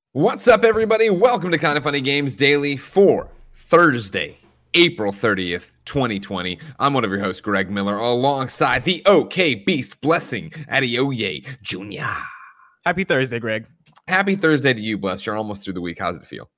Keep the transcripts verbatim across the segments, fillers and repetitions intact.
What's up, everybody? Welcome to Kind of Funny Games Daily for Thursday, April thirtieth, twenty twenty. I'm one of your hosts, Greg Miller, alongside the OK Beast Blessing Adeoye Junior Happy Thursday, Greg. Happy Thursday to you, Bless. You're almost through the week. How's it feel?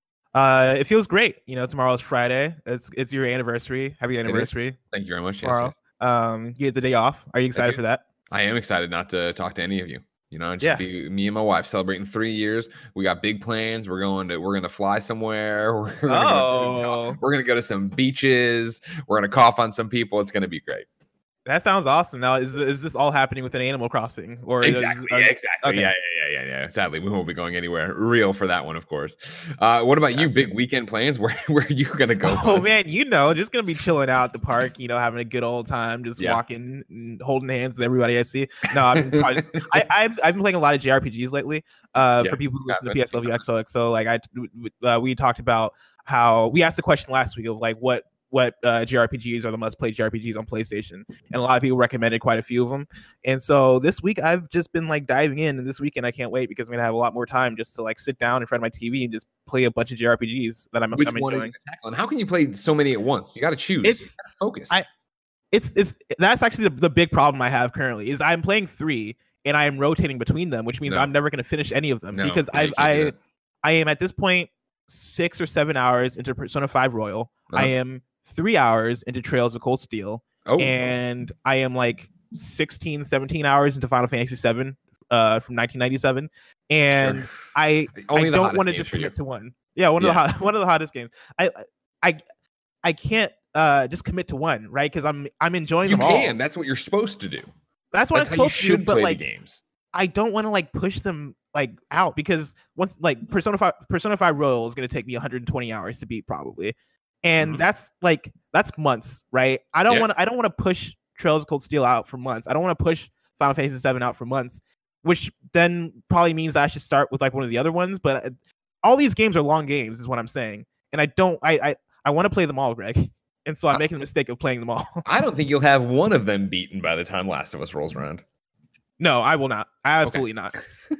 Uh, it feels great. You know, tomorrow's Friday. It's it's your anniversary. Happy anniversary. Thank you very much. Tomorrow. Yes, yes. Um, you get the day off. Are you excited you. for that? I am excited not to talk to any of you. You know, just Yeah. be me and my wife celebrating three years. We got big plans. We're going to we're gonna fly somewhere. We're gonna, Oh. go to, we're gonna go to some beaches. We're gonna cough on some people. It's gonna be great. That sounds awesome. Now, is is this all happening with an Animal Crossing? Or Exactly. Is, yeah, exactly. okay. Yeah, yeah, yeah, yeah, yeah. Sadly, we won't be going anywhere real for that one, of course. Uh, what about you? Big weekend plans? Where where are you gonna go? Oh Buzz? man, you know, just gonna be chilling out at the park. You know, having a good old time, just Yeah. walking, and holding hands with everybody I see. No, I mean, I, just, I I've, I've been playing a lot of J R P Gs lately. Uh, Yeah. for people who listen Yeah, to P S L V X O X O, like I, uh, we talked about how we asked the question last week of like what what uh, J R P Gs are the must play J R P Gs on PlayStation, and a lot of people recommended quite a few of them. And so this week I've just been like diving in, and this weekend I can't wait because I'm gonna have a lot more time just to like sit down in front of my T V and just play a bunch of J R P Gs that I'm, Which I'm one are you enjoying. gonna tackle? And how can you play so many at once? You got to choose. It's- You gotta focus. I- It's it's that's actually the, the big problem I have currently is I'm playing three and I am rotating between them, which means No. I'm never going to finish any of them No, because yeah, I you can't do I that. I am at this point six or seven hours into Persona five Royal. Uh-huh. I am three hours into Trails of Cold Steel, Oh, and I am like sixteen, seventeen hours into Final Fantasy seven uh, from nineteen ninety-seven, and sure. I Only I the don't hottest want to games just for you. commit to one. Yeah, one of Yeah. the hot, one of the hottest games. I I I can't uh just commit to one, right? Because I'm I'm enjoying You them can. all. That's what you're supposed to do. That's what That's I'm how you supposed to should do, but play like the games. I don't want to like push them like out because once like Persona five Persona five Royal is going to take me one hundred twenty hours to beat probably. And Mhm. that's like that's months, right? I don't Yeah. want to I don't want to push Trails of Cold Steel out for months. I don't want to push Final Fantasy seven out for months, which then probably means I should start with like one of the other ones, but uh, all these games are long games is what I'm saying. And I don't I I, I want to play them all, Greg. And so I'm Uh, making the mistake of playing them all. I don't think you'll have one of them beaten by the time Last of Us rolls around. No, I will not. Absolutely not.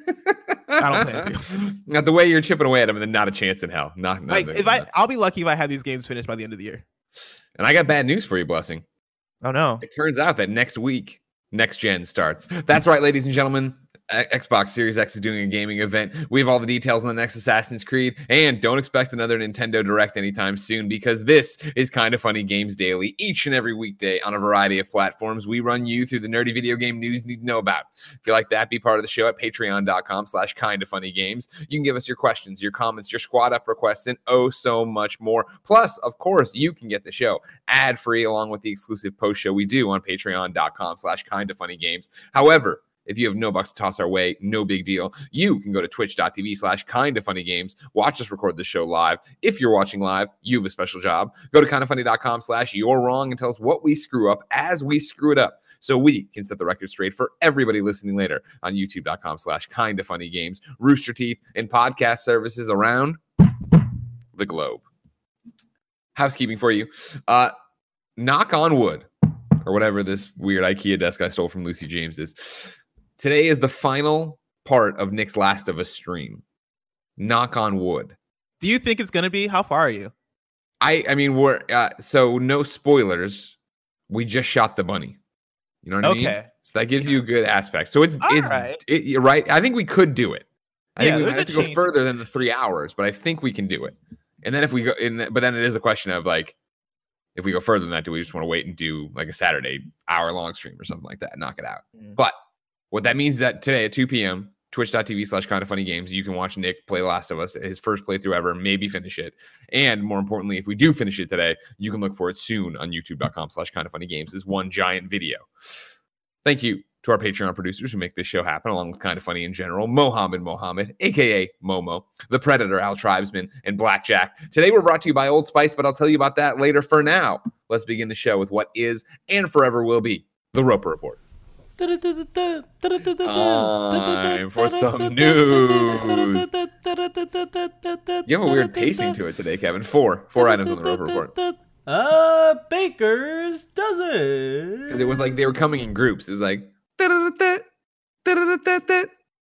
I don't plan to. Not the way you're chipping away at them, and then not a chance in hell. Not, not Like not- if I not. I'll be lucky if I have these games finished by the end of the year. And I got bad news for you, Blessing. Oh no. It turns out that next week, next gen starts. That's right, ladies and gentlemen. X- Xbox Series X is doing a gaming event. We have all the details on the next Assassin's Creed, and don't expect another Nintendo Direct anytime soon because this is Kind of Funny Games Daily each and every weekday on a variety of platforms. We run you through the nerdy video game news you need to know about. If you like that, be part of the show at patreon.com slash kind of funny games. You can give us your questions, your comments, your squad up requests, and oh so much more. Plus, of course, you can get the show ad-free along with the exclusive post show we do on patreon.com slash kind of funny games. However, if you have no bucks to toss our way, no big deal. You can go to twitch.tv slash kind of funny games. Watch us record the show live. If you're watching live, you have a special job. Go to kindoffunny.com slash you're wrong and tell us what we screw up as we screw it up so we can set the record straight for everybody listening later on youtube.com slash kind of funny games, Rooster Teeth, and podcast services around the globe. Housekeeping for you. Uh, knock on wood, or whatever this weird IKEA desk I stole from Lucy James is. Today is the final part of Nick's Last of Us stream. Knock on wood. Do you think it's gonna be? How far are you? I I mean we're uh, so no spoilers. We just shot the bunny. You know what I mean? Okay. So that gives you a good aspect. So it's All it's right. it, you're right. I think we could do it. I Yeah, think we there's might have a to go change. further than the three hours, but I think we can do it. And then if we go in, but then it is a question of like, if we go further than that, do we just want to wait and do like a Saturday hour long stream or something like that and knock it out? Mm. But what that means is that today at two p.m., twitch.tv slash kind of funny games, you can watch Nick play Last of Us, his first playthrough ever, maybe finish it. And more importantly, if we do finish it today, you can look for it soon on youtube.com slash kind of funny games as one giant video. Thank you to our Patreon producers who make this show happen, along with Kind of Funny in general, Mohammed Mohammed, a k a. Momo, The Predator, Al Tribesman, and Blackjack. Today we're brought to you by Old Spice, but I'll tell you about that later. For now, let's begin the show with what is and forever will be the Roper Report. Time for some news. You have a weird pacing to it today, Kevin. Four. Four items on the Roper Report. Uh, Baker's dozen. Because it was like they were coming in groups. It was like... da-da-da-da, da-da-da-da-da,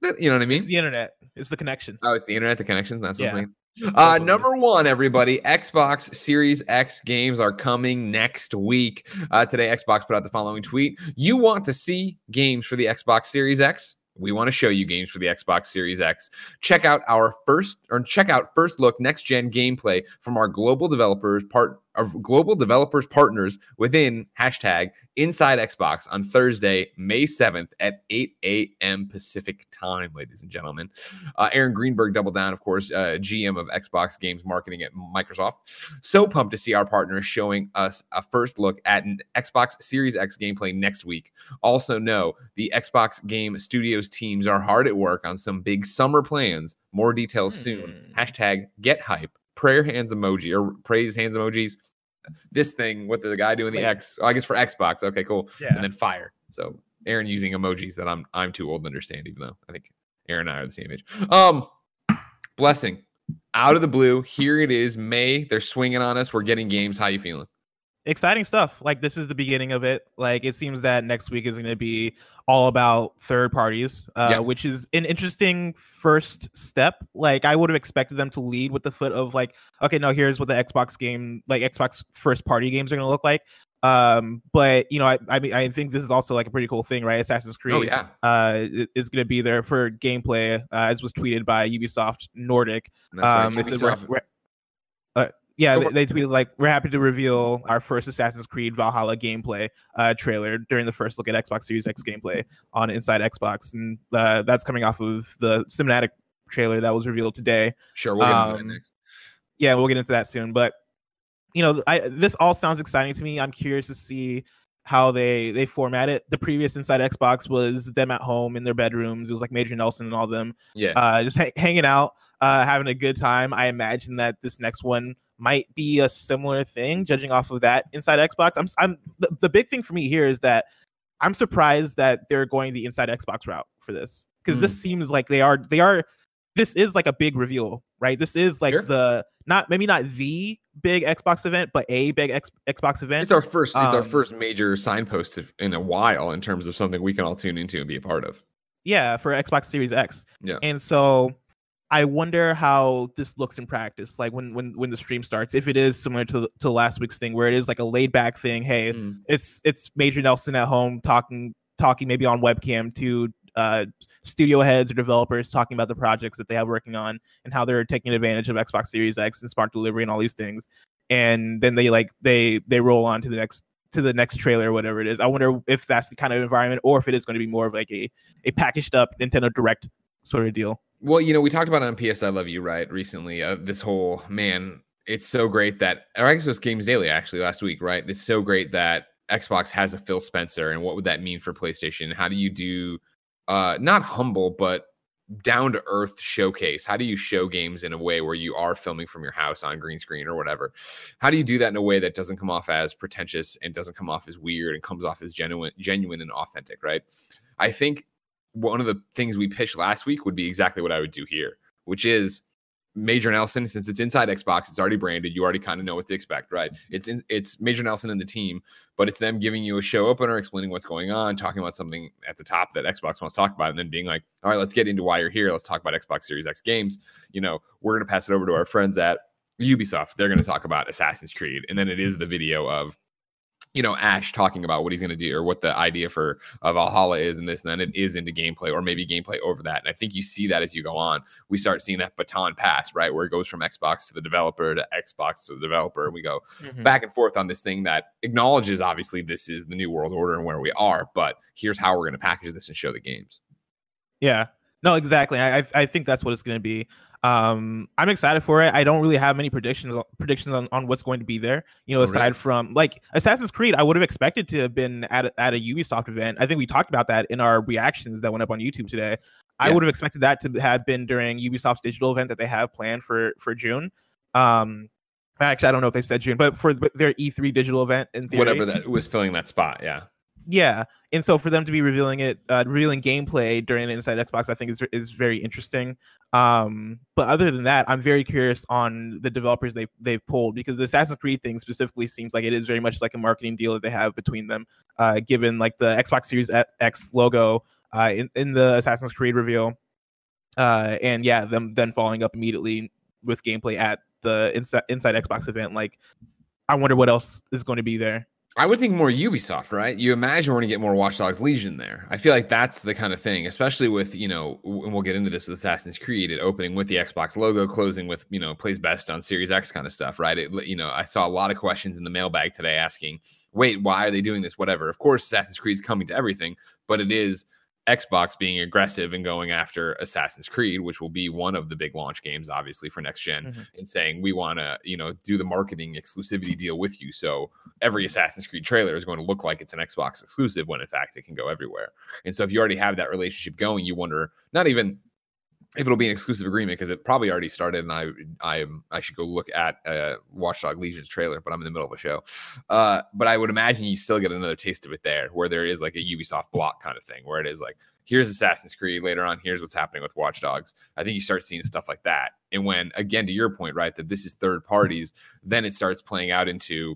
You know what I mean? It's the internet. It's the connection. Oh, it's the internet, the connections. That's what Yeah. I mean. That's Uh, what it number is. one, everybody, Xbox Series X games are coming next week. Uh, today, Xbox put out the following tweet. You want to see games for the Xbox Series X? We want to show you games for the Xbox Series X. Check out our first, or check out first look next gen gameplay from our global developers part, our global developers partners within hashtag Inside Xbox on Thursday, May seventh at eight a.m. Pacific time, ladies and gentlemen. Uh, Aaron Greenberg doubled down, of course, uh, G M of Xbox Games Marketing at Microsoft. So pumped to see our partners showing us a first look at an Xbox Series X gameplay next week. Also know the Xbox Game Studios teams are hard at work on some big summer plans. More details Hmm. soon. Hashtag get hype. Prayer hands emoji or praise hands emojis. This thing with the guy doing the Wait. X, oh, I guess for Xbox. Okay, cool. Yeah. And then fire. So Aaron using emojis that I'm I'm too old to understand, even though I think Aaron and I are the same age. Um, blessing out of the blue. Here it is, May. They're swinging on us. We're getting games. How you feeling? Exciting stuff. Like, this is the beginning of it. Like, it seems that next week is going to be all about third parties, uh, Yeah. which is an interesting first step. Like, I would have expected them to lead with the foot of like, okay, no, here's what the Xbox game, like Xbox first party games are going to look like. Um, but you know, I, I mean, I think this is also like a pretty cool thing, right? Assassin's Creed, Oh yeah, uh, i- is going to be there for gameplay, uh, as was tweeted by Ubisoft Nordic. that's right. Um, it's a re- Ubisoft. re- uh, yeah, Go they, for- they tweeted like, we're happy to reveal our first Assassin's Creed Valhalla gameplay uh, trailer during the first look at Xbox Series X gameplay on Inside Xbox, and uh, that's coming off of the cinematic trailer that was revealed today. Sure, we'll get into um, that next. Yeah, we'll get into that soon, but you know, I this all sounds exciting to me. I'm curious to see how they they format it. The previous Inside Xbox was them at home in their bedrooms. It was like Major Nelson and all them, Yeah, uh, just ha- hanging out, uh, having a good time. I imagine that this next one might be a similar thing, judging off of that Inside Xbox. I'm I'm the, the big thing for me here is that I'm surprised that they're going the Inside Xbox route for this, because Mm. this seems like they are they are this is like a big reveal, right? This is like Sure. the not maybe not the big Xbox event, but a big X, Xbox event. it's our first. It's our um, first major signpost of- in a while in terms of something we can all tune into and be a part of. Yeah, for Xbox Series X. Yeah. And so I wonder how this looks in practice, like when when when the stream starts, if it is similar to to last week's thing, where it is like a laid back thing. Hey, Mm. it's it's Major Nelson at home talking talking maybe on webcam to uh studio heads or developers, talking about the projects that they have working on and how they're taking advantage of Xbox Series X and smart delivery and all these things. And then they like they they roll on to the next to the next trailer or whatever it is. I wonder if that's the kind of environment, or if it is going to be more of like a a packaged up Nintendo Direct sort of deal. Well, you know, we talked about it on P S I Love You, right? Recently, uh, this whole man, it's so great that, or I guess it was Games Daily actually last week, right? It's so great that Xbox has a Phil Spencer, and what would that mean for PlayStation? How do you do, uh, not humble, but down to earth showcase? How do you show games in a way where you are filming from your house on green screen or whatever? How do you do that in a way that doesn't come off as pretentious and doesn't come off as weird and comes off as genuine, genuine and authentic, right? I think one of the things we pitched last week would be exactly what I would do here, which is Major Nelson. Since it's inside Xbox, it's already branded. You already kind of know what to expect, right? It's in, it's Major Nelson and the team, but it's them giving you a show opener, explaining what's going on, talking about something at the top that Xbox wants to talk about, and then being like, all right, let's get into why you're here. Let's talk about Xbox Series X games. You know, we're going to pass it over to our friends at Ubisoft. They're going to talk about Assassin's Creed. And then it is the video of, you know, Ash talking about what he's going to do or what the idea for uh, Valhalla is and this, and then it is into gameplay or maybe gameplay over that. And I think you see that as you go on. We start seeing that baton pass, right? Where it goes from Xbox to the developer to Xbox to the developer. And we go Mm-hmm. back and forth on this thing that acknowledges, obviously, this is the new world order and where we are, but here's how we're going to package this and show the games. Yeah, no, exactly. I I- I think that's what it's going to be. Um, I'm excited for it. I don't really have many predictions predictions on, on what's going to be there. You know, Oh, aside really? from like Assassin's Creed, I would have expected to have been at a, at a Ubisoft event. I think we talked about that in our reactions that went up on YouTube today. I Yeah. would have expected that to have been during Ubisoft's digital event that they have planned for for June. Um, actually, I don't know if they said June, but for their E three digital event in theory. Whatever that was filling that spot. Yeah. Yeah, and so for them to be revealing it, uh, revealing gameplay during Inside Xbox, I think is is very interesting. Um, but other than that, I'm very curious on the developers they they've pulled, because the Assassin's Creed thing specifically seems like it is very much like a marketing deal that they have between them. Uh, given like the Xbox Series X logo uh, in in the Assassin's Creed reveal, uh, and yeah, them then following up immediately with gameplay at the inside inside Xbox event. Like, I wonder what else is going to be there. I would think more Ubisoft, right? You imagine we're going to get more Watch Dogs Legion there. I feel like that's the kind of thing, especially with, you know, and we'll get into this with Assassin's Creed, it opening with the Xbox logo, closing with, you know, plays best on Series X kind of stuff, right? It, you know, I saw a lot of questions in the mailbag today asking, wait, why are they doing this? Whatever. Of course, Assassin's Creed is coming to everything, but it is Xbox being aggressive and going after Assassin's Creed, which will be one of the big launch games, obviously, for next gen, mm-hmm. and saying we want to, you know, do the marketing exclusivity deal with you. So every Assassin's Creed trailer is going to look like it's an Xbox exclusive when in fact it can go everywhere. And so if you already have that relationship going, you wonder not even if it'll be an exclusive agreement, because it probably already started, and I I I should go look at uh, Watch Dogs Legion's trailer, but I'm in the middle of a show. Uh, but I would imagine you still get another taste of it there, where there is like a Ubisoft block kind of thing, where it is like, here's Assassin's Creed, later on, here's what's happening with Watch Dogs. I think you start seeing stuff like that. And when, again, to your point, right, that this is third parties, then it starts playing out into,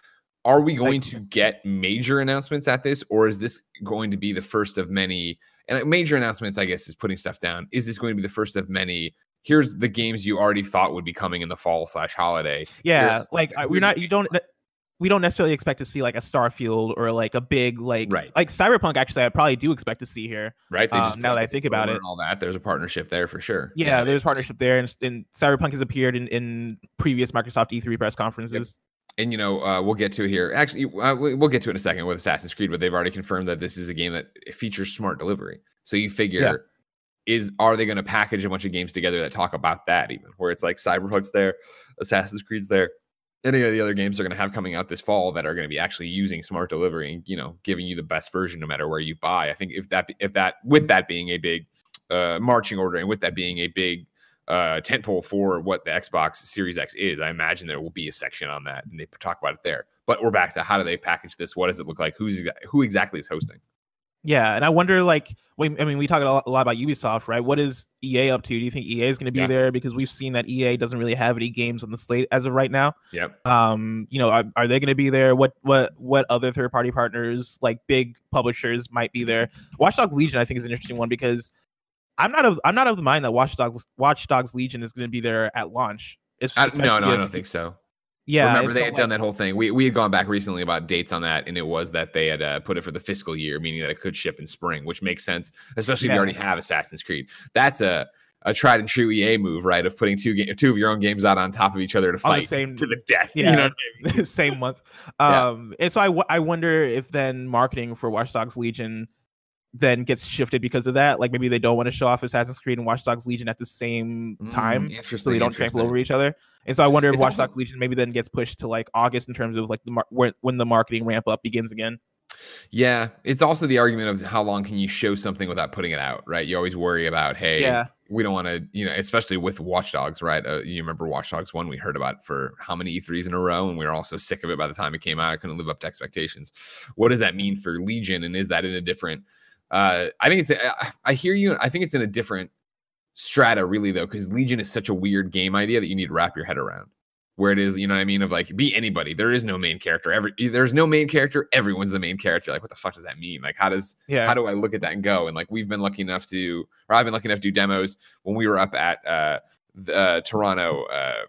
are we going to get major announcements at this, or is this going to be the first of many? And major announcements, I guess, is putting stuff down. Is this going to be the first of many? Here's the games you already thought would be coming in the fall slash holiday. Yeah, Here, like we're not. You don't. We don't necessarily expect to see like a Starfield or like a big like right. like Cyberpunk. Actually, I probably do expect to see here. Right. They just um, now that I think about it, and all that, there's a partnership there for sure. Yeah, yeah. There's a partnership there, and, and Cyberpunk has appeared in, in previous Microsoft E three press conferences. Yep. And, you know, uh, we'll get to it here. Actually, uh, we'll get to it in a second with Assassin's Creed, but they've already confirmed that this is a game that features smart delivery. So you figure, yeah. is are they going to package a bunch of games together that talk about that even? Where it's like Cyberpunk's there, Assassin's Creed's there. Any of the other games they're going to have coming out this fall that are going to be actually using smart delivery and, you know, giving you the best version no matter where you buy. I think if that, if that, with that being a big uh, marching order, and with that being a big uh tentpole for what the Xbox Series X is, I imagine there will be a section on that and they talk about it there. But we're back to, how do they package this? What does it look like? Who's who exactly is hosting? Yeah, and I wonder, like, I mean, we talk a lot, a lot about Ubisoft, right? What is E A up to? Do you think E A is going to be yeah. there? Because we've seen that E A doesn't really have any games on the slate as of right now. Yep. Um, you know, are, are they going to be there? What what what other third party partners, like big publishers, might be there? Watch Dogs Legion, I think, is an interesting one, because I'm not of I'm not of the mind that Watch Dogs Watch Dogs Legion is going to be there at launch. It's I, no, no, if, I don't think so. Yeah, remember they had like, done that whole thing. We we had gone back recently about dates on that, and it was that they had uh, put it for the fiscal year, meaning that it could ship in spring, which makes sense, especially yeah. if you already have Assassin's Creed. That's a a tried and true E A move, right? Of putting two ga- two of your own games out on top of each other to fight same, to the death. Yeah, you know what I mean? Same month. Um, yeah. And so I, w- I wonder if then marketing for Watch Dogs Legion then gets shifted because of that. Like maybe they don't want to show off Assassin's Creed and Watch Dogs Legion at the same time, mm, so they don't trample over each other. And so I wonder if it's Watch also, Dogs Legion maybe then gets pushed to like August in terms of like the mar- when, when the marketing ramp up begins again. Yeah, it's also the argument of how long can you show something without putting it out, right? You always worry about, hey, yeah. we don't want to, you know, especially with Watch Dogs, right? Uh, you remember Watch Dogs one, we heard about for how many E threes in a row, and we were all so sick of it by the time it came out. I couldn't live up to expectations. What does that mean for Legion, and is that in a different uh I think it's a, I hear you. I think it's in a different strata, really, though, because Legion is such a weird game idea that you need to wrap your head around. Where it is, you know what I mean? Of like, be anybody. There is no main character. Every there's no main character. Everyone's the main character. Like, what the fuck does that mean? Like, how does yeah. how do I look at that and go? And like, we've been lucky enough to, or I've been lucky enough to do demos when we were up at uh, the, uh Toronto uh,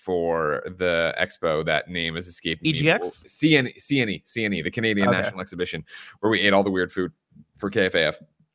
for the expo. That name is escaping E G X? me. C N E, C N E, C N E, the Canadian okay. National Exhibition, where we ate all the weird food for K F A F.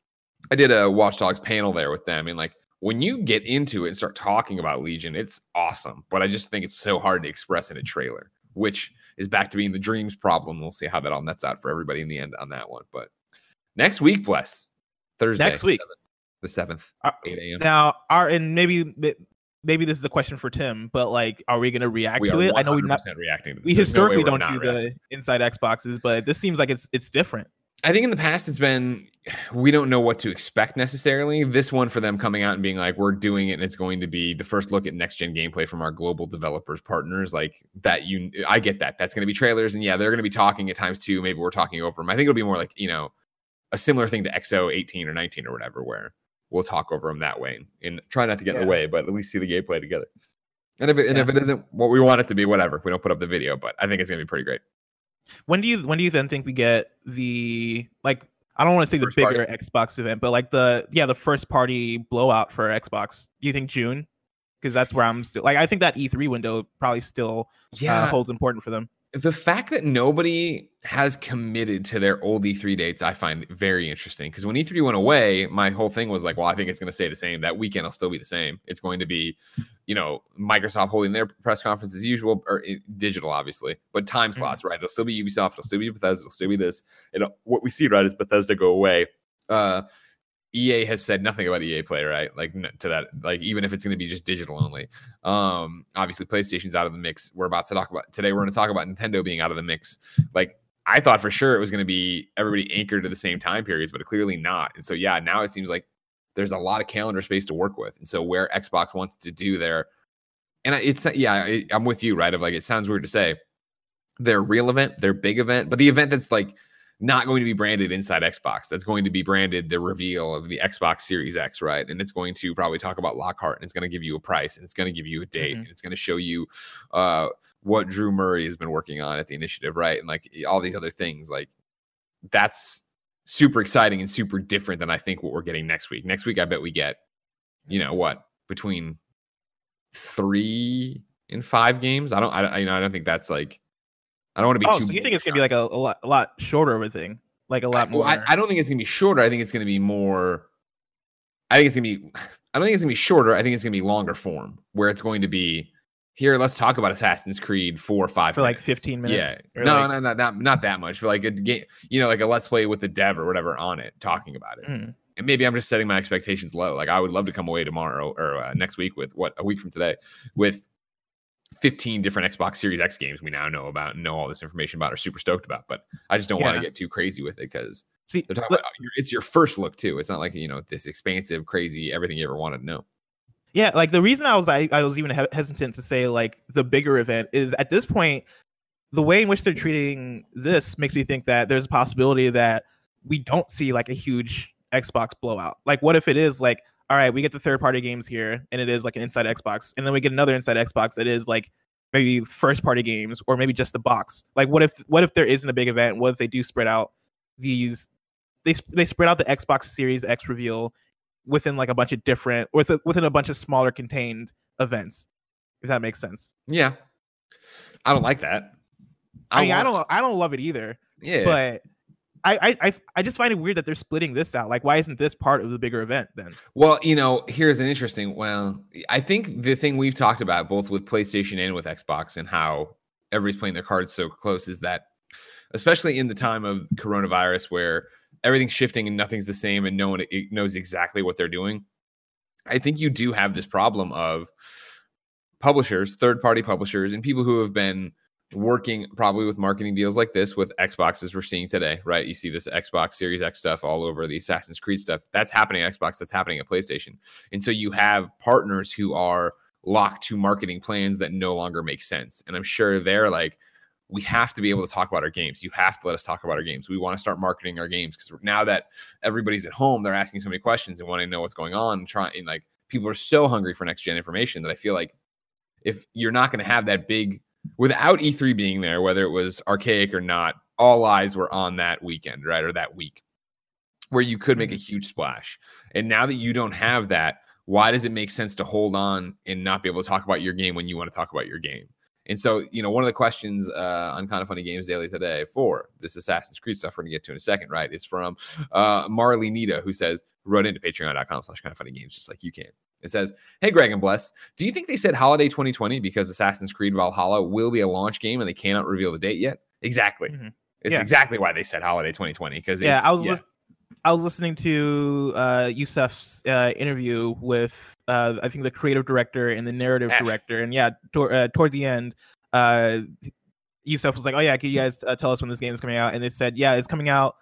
I did a Watch Dogs panel there with them, and like, when you get into it and start talking about Legion, it's awesome. But I just think it's so hard to express in a trailer, which is back to being the dreams problem. We'll see how that all nets out for everybody in the end on that one. But next week, bless Thursday, next week, seventh, the seventh, uh, eight a.m. Now, are and maybe maybe this is a question for Tim, but like, are we going to react we to it? I know we're not reacting. To this. We historically no don't do reacting. the inside Xboxes, but this seems like it's it's different. I think in the past it's been, we don't know what to expect necessarily. This one for them coming out and being like, we're doing it, and it's going to be the first look at next gen gameplay from our global developers partners. Like that, you, I get that. That's going to be trailers, and yeah, they're going to be talking at times too. Maybe we're talking over them. I think it'll be more like, you know, a similar thing to X O eighteen or nineteen or whatever, where we'll talk over them that way and, and try not to get yeah. in the way, but at least see the gameplay together. And if it, and yeah. if it isn't what we want it to be, whatever, we don't put up the video, but I think it's going to be pretty great. When do you when do you then think we get the, like, I don't want to say the First bigger party. Xbox event, but like the yeah the first party blowout for Xbox. Do you think June? Because that's where I'm still like I think that E three window probably still Yeah. uh, holds important for them. The fact that nobody has committed to their old E three dates, I find very interesting. Because when E three went away, my whole thing was like, well, I think it's going to stay the same. That weekend will still be the same. It's going to be, you know, Microsoft holding their press conference as usual, or uh, digital, obviously, but time slots, mm-hmm. right? It'll still be Ubisoft. It'll still be Bethesda. It'll still be this. And what we see, right, is Bethesda go away. Uh, E A has said nothing about E A Play, right? Like to that, like even if it's going to be just digital only. Um, obviously, PlayStation's out of the mix. We're about to talk about today. We're going to talk about Nintendo being out of the mix. Like I thought for sure it was going to be everybody anchored to the same time periods, but clearly not. And so yeah, now it seems like there's a lot of calendar space to work with. And so where Xbox wants to do their, and it's yeah, it, I'm with you, right? Of like it sounds weird to say their real event, their big event, but the event that's like not going to be branded inside Xbox. That's going to be branded the reveal of the Xbox Series X, right? And it's going to probably talk about Lockhart, and it's going to give you a price, and it's going to give you a date, mm-hmm. and it's going to show you uh, what Drew Murray has been working on at the initiative, right? And like all these other things. Like that's super exciting and super different than I think what we're getting next week. Next week, I bet we get, you know, what between three and five games. I don't, I, you know, I don't think that's like. I don't want to be oh, too. So you think it's gonna be like a, a lot, a lot shorter of a thing, like a lot I, more. Well, I, I don't think it's gonna be shorter. I think it's gonna be more. I think it's gonna be. I don't think it's gonna be shorter. I think it's gonna be longer form, where it's going to be. Here, let's talk about Assassin's Creed four or five for minutes. like fifteen minutes. Yeah, no, like... no, no, not not that much. But like a game, you know, like a let's play with the dev or whatever on it, talking about it. Mm. And maybe I'm just setting my expectations low. Like I would love to come away tomorrow or uh, next week with what a week from today with fifteen different Xbox Series X games we now know about and know all this information about, are super stoked about. But I just don't yeah. want to get too crazy with it because they're talking look, about it's your first look too. It's not like, you know, this expansive, crazy, everything you ever wanted to know. Yeah, like the reason I was I, I was even he- hesitant to say like the bigger event is at this point, the way in which they're treating this makes me think that there's a possibility that we don't see like a huge Xbox blowout. Like what if it is like, all right, we get the third party games here and it is like an inside Xbox, and then we get another inside Xbox that is like maybe first party games or maybe just the box. Like what if what if there isn't a big event? What if they do spread out these they they spread out the Xbox Series X reveal within like a bunch of different within within a bunch of smaller contained events, if that makes sense. Yeah. I don't like that. I, I mean, want... I don't I don't love it either. Yeah. But I, I I just find it weird that they're splitting this out. Like, why isn't this part of the bigger event then? Well, you know, here's an interesting. Well, I think the thing we've talked about both with PlayStation and with Xbox and how everybody's playing their cards so close is that, especially in the time of coronavirus where everything's shifting and nothing's the same and no one knows exactly what they're doing, I think you do have this problem of publishers, third-party publishers, and people who have been working probably with marketing deals like this with Xbox, as we're seeing today, right? You see this Xbox Series X stuff all over, the Assassin's Creed stuff. That's happening at Xbox. That's happening at PlayStation. And so you have partners who are locked to marketing plans that no longer make sense. And I'm sure they're like, we have to be able to talk about our games. You have to let us talk about our games. We want to start marketing our games because now that everybody's at home, they're asking so many questions and wanting to know what's going on. And trying, like, people are so hungry for next gen information that I feel like if you're not going to have that big, without E three being there, whether it was archaic or not, all eyes were on that weekend, right? Or that week where you could make a huge splash. And now that you don't have that, why does it make sense to hold on and not be able to talk about your game when you want to talk about your game? And so, you know, one of the questions uh, on Kind of Funny Games Daily today for this Assassin's Creed stuff we're going to get to in a second, right, is from uh, Marley Nita, who says, wrote into patreon.com slash kind of funny games, just like you can. It says, hey, Greg and Bless, do you think they said holiday twenty twenty because Assassin's Creed Valhalla will be a launch game and they cannot reveal the date yet? Exactly. Mm-hmm. It's yeah. exactly why they said holiday twenty twenty. Because yeah, it's, I was yeah. Li- I was listening to uh, Yusuf's uh, interview with, uh, I think, the creative director and the narrative Ash. director. And yeah, to- uh, toward the end, uh, Yusuf was like, oh, yeah, can you guys uh, tell us when this game is coming out? And they said, yeah, it's coming out.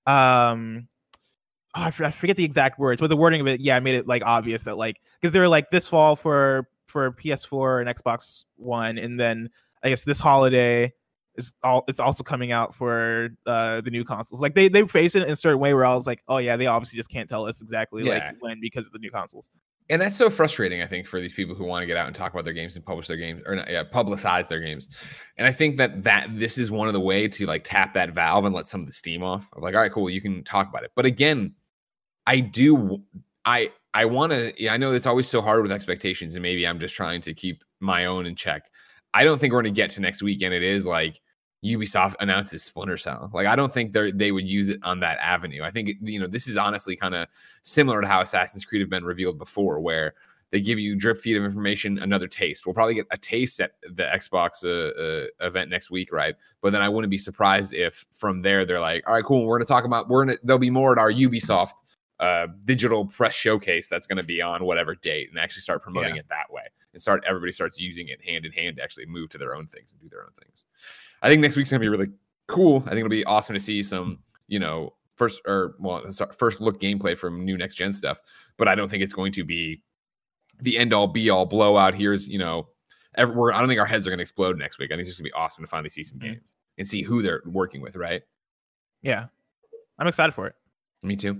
Um, oh, I forget the exact words, but the wording of it, yeah, made it like obvious that like, because they were like this fall for for P S four and Xbox One, and then I guess this holiday it's all it's also coming out for uh, the new consoles. Like they they phrased it in a certain way where I was like, oh yeah, they obviously just can't tell us exactly Yeah. like when because of the new consoles. And that's so frustrating, I think, for these people who want to get out and talk about their games and publish their games or not, yeah, publicize their games. And I think that that this is one of the way to like tap that valve and let some of the steam off. Of like, all right, cool, you can talk about it. But again, I do, I I want to. Yeah, I know it's always so hard with expectations, and maybe I'm just trying to keep my own in check. I don't think we're going to get to next week, and it is like Ubisoft announces Splinter Cell. Like, I don't think they they would use it on that avenue. I think, you know, this is honestly kind of similar to how Assassin's Creed have been revealed before, where they give you drip feed of information, another taste. We'll probably get a taste at the Xbox uh, uh, event next week, right? But then I wouldn't be surprised if from there they're like, all right, cool, we're going to talk about, we're going to, there'll be more at our Ubisoft uh, digital press showcase that's going to be on whatever date, and actually start promoting Yeah. it that way. And start everybody starts using it hand in hand to actually move to their own things and do their own things. I think next week's gonna be really cool. I think it'll be awesome to see some, you know, first or well, first look gameplay from new next gen stuff. But I don't think it's going to be the end all be all blowout. Here's, you know, every, we're, I don't think our heads are gonna explode next week. I think it's just gonna be awesome to finally see some Mm-hmm. games and see who they're working with. Right? Yeah, I'm excited for it. Me too.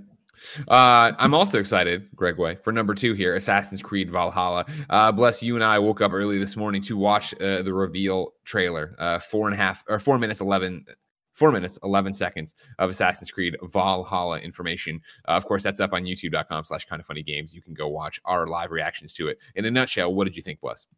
Uh, I'm also excited, Greg Way, for number two here, Assassin's Creed Valhalla. Uh, bless you and I woke up early this morning to watch uh, the reveal trailer. Uh, four and a half or four minutes eleven, four minutes eleven seconds of Assassin's Creed Valhalla information. Uh, of course, that's up on YouTube.com slash Kind of Funny Games. You can go watch our live reactions to it. In a nutshell, what did you think, Bless?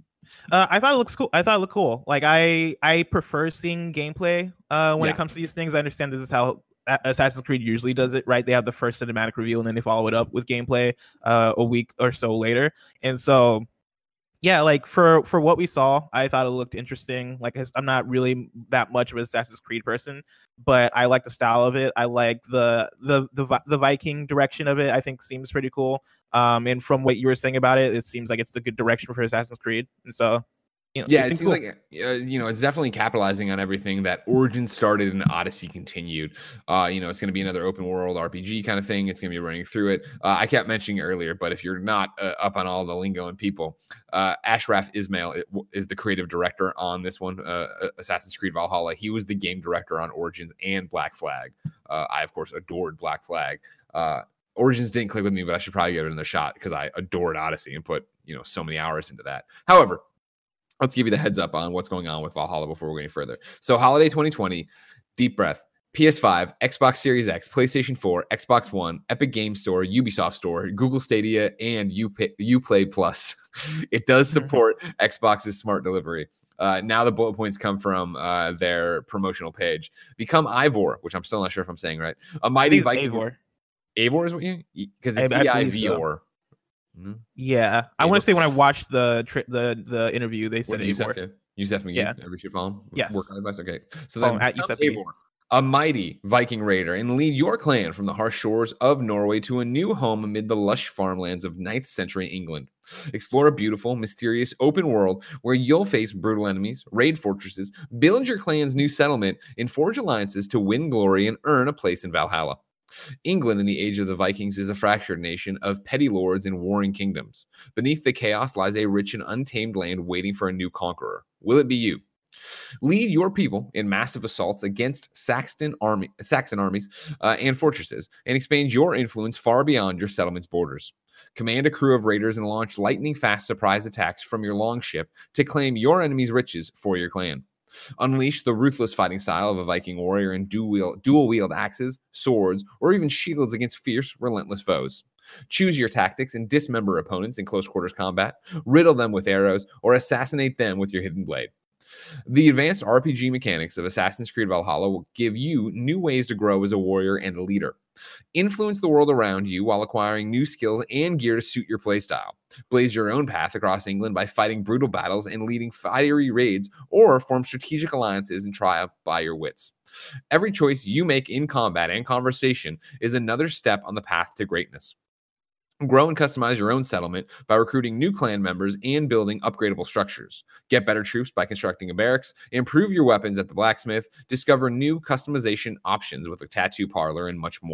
Uh, I thought it looks cool. I thought it looked cool. Like I I prefer seeing gameplay uh, when Yeah. it comes to these things. I understand this is how Assassin's Creed usually does it, right? They have the first cinematic reveal and then they follow it up with gameplay uh, a week or so later. And so, yeah, like for for what we saw, I thought it looked interesting. Like I'm not really that much of an Assassin's Creed person, but I like the style of it. I like the the the the Viking direction of it. I think seems pretty cool. Um, and from what you were saying about it, it seems like it's the good direction for Assassin's Creed. And so, you know, Yeah, it it seems seems cool. like uh, you know, it's definitely capitalizing on everything that Origin started and Odyssey continued. Uh, you know, it's going to be another open world R P G kind of thing. It's going to be running through it. Uh, I kept mentioning earlier, but if you're not uh, up on all the lingo and people, uh, Ashraf Ismail is the creative director on this one, uh, Assassin's Creed Valhalla. He was the game director on Origins and Black Flag. Uh, I of course adored Black Flag. Uh, Origins didn't click with me, but I should probably give it another shot because I adored Odyssey and put, you know, so many hours into that. However, let's give you the heads up on what's going on with Valhalla before we go any further. So holiday twenty twenty, deep breath, P S five, Xbox Series X, PlayStation four, Xbox One, Epic Game Store, Ubisoft Store, Google Stadia, and Uplay, Uplay Plus. It does support Xbox's smart delivery. Uh, now the bullet points come from uh, their promotional page. Become Ivor, which I'm still not sure if I'm saying right. A mighty Viking. Eivor. Eivor is what you, because it's I- I E I believe V so. O R. Mhm. Yeah, I Eivor. want to say when I watched the tri- the the interview, they said With Youssef, Eivor. yeah. Youssef McGee. Yeah. Everybody should follow him. Yes. Work on advice. Okay. So Follow then, him at become Youssef McGee. Eivor, a mighty Viking raider, and lead your clan from the harsh shores of Norway to a new home amid the lush farmlands of ninth century England. Explore a beautiful, mysterious, open world where you'll face brutal enemies, raid fortresses, build your clan's new settlement, and forge alliances to win glory and earn a place in Valhalla. England in the age of the Vikings is a fractured nation of petty lords and warring kingdoms. Beneath the chaos lies a rich and untamed land waiting for a new conqueror. Will it be you? Lead your people in massive assaults against Saxon army, Saxon armies uh, and fortresses, and expand your influence far beyond your settlement's borders. Command a crew of raiders and launch lightning-fast surprise attacks from your longship to claim your enemy's riches for your clan. Unleash the ruthless fighting style of a Viking warrior and dual dual wield axes, swords, or even shields against fierce, relentless foes. Choose your tactics and dismember opponents in close quarters combat, riddle them with arrows, or assassinate them with your hidden blade. The advanced R P G mechanics of Assassin's Creed Valhalla will give you new ways to grow as a warrior and a leader. Influence the world around you while acquiring new skills and gear to suit your playstyle. Blaze your own path across England by fighting brutal battles and leading fiery raids, or form strategic alliances and triumph by your wits. Every choice you make in combat and conversation is another step on the path to greatness. Grow and customize your own settlement by recruiting new clan members and building upgradable structures. Get better troops by constructing a barracks, improve your weapons at the blacksmith, discover new customization options with a tattoo parlor, and much more.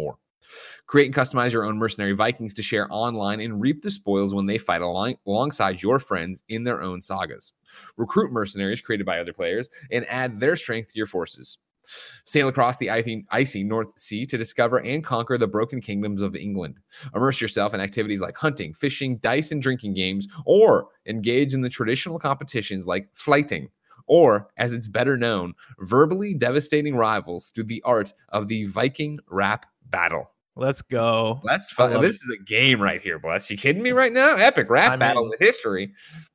Create and customize your own mercenary Vikings to share online and reap the spoils when they fight along, alongside your friends in their own sagas. Recruit mercenaries created by other players and add their strength to your forces. Sail across the icy, icy North Sea to discover and conquer the broken kingdoms of England. Immerse yourself in activities like hunting, fishing, dice, and drinking games, or engage in the traditional competitions like flighting, or, as it's better known, verbally devastating rivals through the art of the Viking rap battle. Let's go. That's fun. This it. is a game right here, Bless. You kidding me right now? Epic rap I battles mean... of history.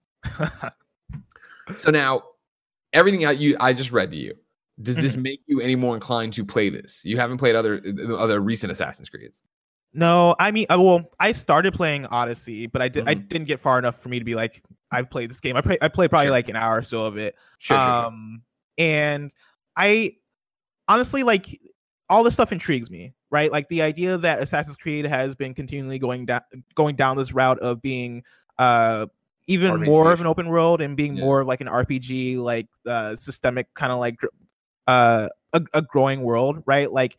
So now, everything I, you, I just read to you, does this make you any more inclined to play this? You haven't played other other recent Assassin's Creeds. No, I mean, well, I started playing Odyssey, but I did mm-hmm. I didn't get far enough for me to be like, I've played this game. I play, I played probably sure. like an hour or so of it. Sure, um, sure, sure. And I honestly like all this stuff intrigues me, right? Like the idea that Assassin's Creed has been continually going down going down this route of being uh even R P G. More of an open world and being yeah. more of like an R P G, like uh systemic kind of like uh a, a growing world, right? Like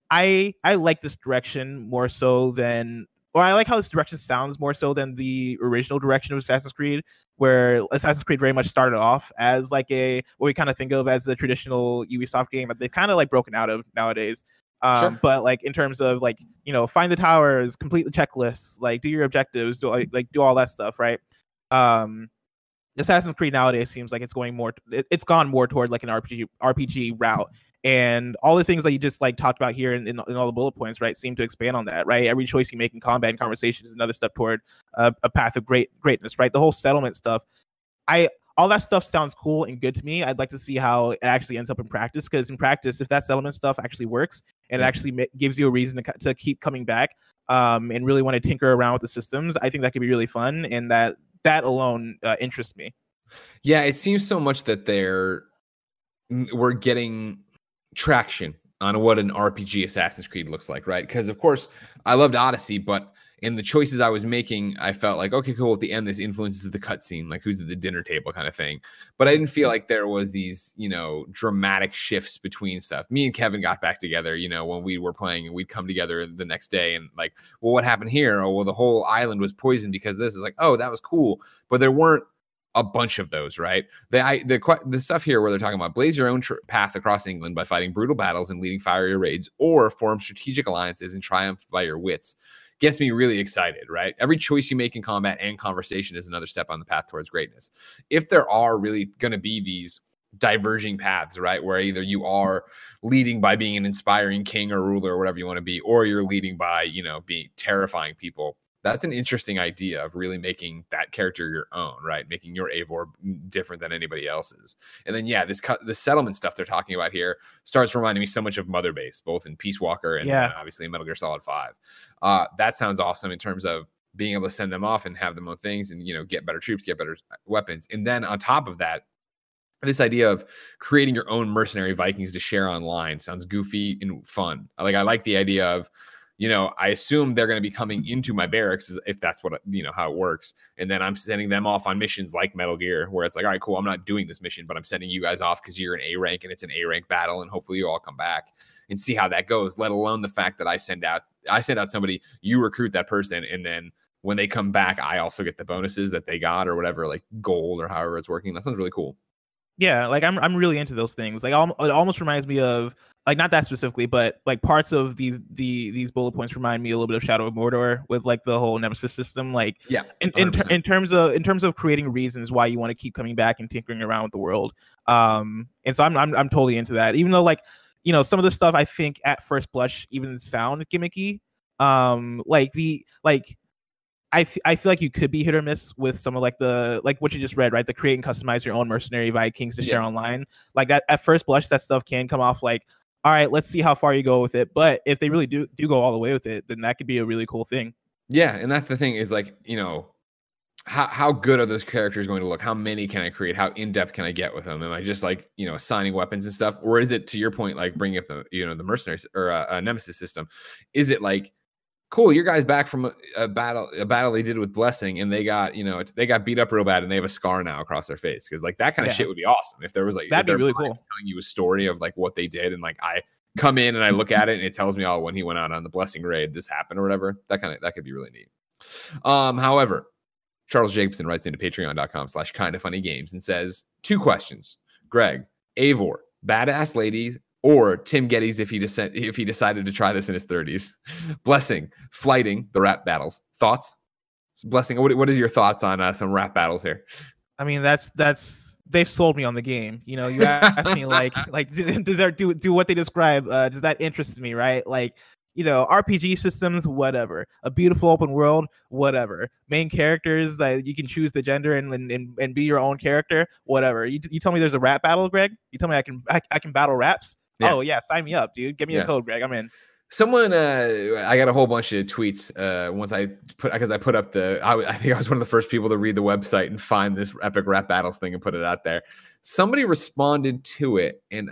I I like this direction more so than, or I like how this direction sounds more so than the original direction of Assassin's Creed, where Assassin's Creed very much started off as like a what we kind of think of as a traditional Ubisoft game that they've kind of like broken out of nowadays. Um, sure. But like in terms of like, you know, find the towers, complete the checklists, like do your objectives, do like, like do all that stuff, right? Um, Assassin's Creed nowadays seems like it's going more, it, it's gone more toward like an R P G R P G route. And all the things that you just like talked about here in, in, in all the bullet points, right, seem to expand on that, right? Every choice you make in combat and conversation is another step toward uh, a path of great greatness, right? The whole settlement stuff, I all that stuff sounds cool and good to me. I'd like to see how it actually ends up in practice, because in practice, if that settlement stuff actually works and it actually ma- gives you a reason to to keep coming back um, and really want to tinker around with the systems, I think that could be really fun, and that that alone uh, interests me. Yeah, it seems so much that they're we're getting traction on what an R P G Assassin's Creed looks like, right? Because of course I loved Odyssey, but in the choices I was making, I felt like, okay, cool, at the end this influences the cutscene, like who's at the dinner table kind of thing. But I didn't feel like there was these, you know, dramatic shifts between stuff. Me and Kevin got back together, you know, when we were playing, and we'd come together the next day and like, well, what happened here? Oh, well, the whole island was poisoned because this is like, oh, that was cool. But there weren't a bunch of those, right? The I, the the stuff here where they're talking about blaze your own tr- path across England by fighting brutal battles and leading fiery raids, or form strategic alliances and triumph by your wits, gets me really excited, right? Every choice you make in combat and conversation is another step on the path towards greatness. If there are really going to be these diverging paths, right, where either you are leading by being an inspiring king or ruler or whatever you want to be, or you're leading by, you know, being terrifying people, that's an interesting idea of really making that character your own, right? Making your Eivor different than anybody else's. And then, yeah, this cu- the settlement stuff they're talking about here starts reminding me so much of Mother Base, both in Peace Walker and yeah. uh, obviously in Metal Gear Solid five. Uh, that sounds awesome in terms of being able to send them off and have them on things and, you know, get better troops, get better weapons. And then on top of that, this idea of creating your own mercenary Vikings to share online sounds goofy and fun. Like, I like the idea of, you know, I assume they're going to be coming into my barracks if that's what, you know, how it works. And then I'm sending them off on missions like Metal Gear, where it's like, all right, cool, I'm not doing this mission, but I'm sending you guys off because you're an A rank and it's an A rank battle. And hopefully you all come back and see how that goes, let alone the fact that I send out, I send out somebody, you recruit that person. And then when they come back, I also get the bonuses that they got or whatever, like gold or however it's working. That sounds really cool. Yeah, like I'm I'm really into those things. Like it almost reminds me of, like, not that specifically, but like parts of these the these bullet points remind me a little bit of Shadow of Mordor with like the whole Nemesis system. Like, yeah, in in, ter- in terms of in terms of creating reasons why you want to keep coming back and tinkering around with the world. Um, and so I'm I'm I'm totally into that. Even though, like, you know, some of the stuff I think at first blush even sound gimmicky. Um, like the like. I, f- I feel like you could be hit or miss with some of like the like what you just read, right? The create and customize your own mercenary Vikings to share yeah. online. Like that at first blush, that stuff can come off like, all right, let's see how far you go with it. But if they really do do go all the way with it, then that could be a really cool thing. Yeah, and that's the thing is, like, you know, how how good are those characters going to look? How many can I create? How in depth can I get with them? Am I just like, you know, assigning weapons and stuff, or is it, to your point, like bringing up the, you know, the mercenaries or a, a Nemesis system? Is it like, cool, your guys back from a, a battle a battle they did with Blessing, and they got, you know, it's, they got beat up real bad, and they have a scar now across their face? Because like that kind of yeah. shit would be awesome if there was like, that'd be really cool, telling you a story of like what they did, and like I come in and I look at it and it tells me, oh, when he went out on the blessing raid, this happened or whatever. That kind of that could be really neat. Um, however, Charles Jacobson writes into patreon.com slash kind of funny games and says two questions. Greg, Eivor, badass ladies, or Tim Geddes if he dec- if he decided to try this in his thirties. Blessing, flighting the rap battles. Thoughts? Blessing, what, what is your thoughts on uh, some rap battles here? I mean, that's that's they've sold me on the game. You know, you asked me like like does that do do what they describe? Uh, does that interest me? Right? Like, you know, R P G systems, whatever. A beautiful open world, whatever. Main characters that you can choose the gender and and, and be your own character, whatever. You you tell me there's a rap battle, Greg? You tell me I can I, I can battle raps? Yeah. Oh yeah, sign me up, dude. Give me yeah. a code, Greg. I'm in. Someone, uh, I got a whole bunch of tweets uh, once I put because I put up the. I, I think I was one of the first people to read the website and find this epic rap battles thing and put it out there. Somebody responded to it, and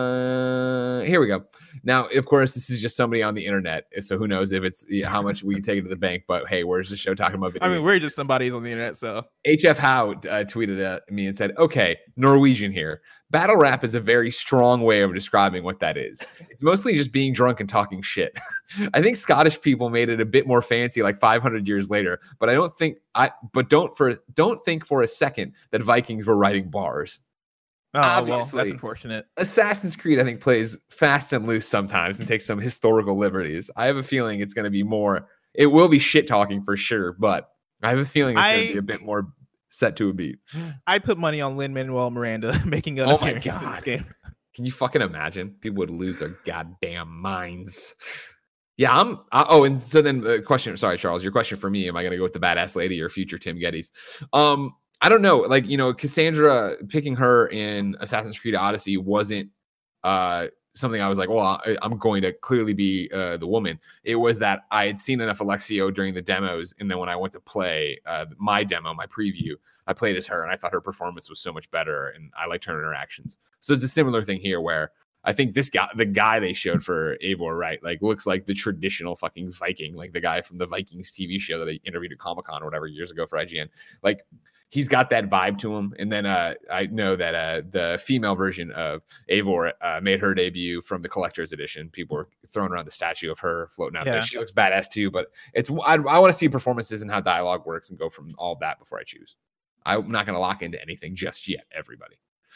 uh, here we go. Now, of course, this is just somebody on the internet, so who knows if it's yeah, how much we can take it to the bank. But hey, where's the show talking about video? I mean, we're just somebody's on the internet. So H F Howe uh, tweeted at me and said, "Okay, Norwegian here. Battle rap is a very strong way of describing what that is. It's mostly just being drunk and talking shit. I think Scottish people made it a bit more fancy like five hundred years later, but I don't think I but don't for don't think for a second that Vikings were writing bars." Oh, Obviously, well, that's unfortunate. Assassin's Creed, I think, plays fast and loose sometimes and takes some historical liberties. I have a feeling it's going to be more, it will be shit talking for sure, but I have a feeling it's going to be a bit more set to a beat. I put money on Lin-Manuel Miranda making an oh appearance my God. in this game. Can you fucking imagine? People would lose their goddamn minds. Yeah, I'm. Uh, oh, and so then the question. Sorry, Charles. Your question for me: am I going to go with the badass lady or future Tim Geddes? Um, I don't know. Like, you know, Cassandra, picking her in Assassin's Creed Odyssey wasn't uh something I was like, well, I, I'm going to clearly be uh, the woman. It was that I had seen enough Alexio during the demos, and then when I went to play uh, my demo, my preview, I played as her, and I thought her performance was so much better, and I liked her interactions. So it's a similar thing here where I think this guy, the guy they showed for Eivor, right, like looks like the traditional fucking Viking, like the guy from the Vikings T V show that I interviewed at Comic-Con or whatever years ago for I G N. Like, he's got that vibe to him. And then uh, I know that uh, the female version of Eivor uh, made her debut from the collector's edition. People were throwing around the statue of her floating out yeah. there. She looks badass too, but it's I, I want to see performances and how dialogue works and go from all of that before I choose. I'm not going to lock into anything just yet, everybody.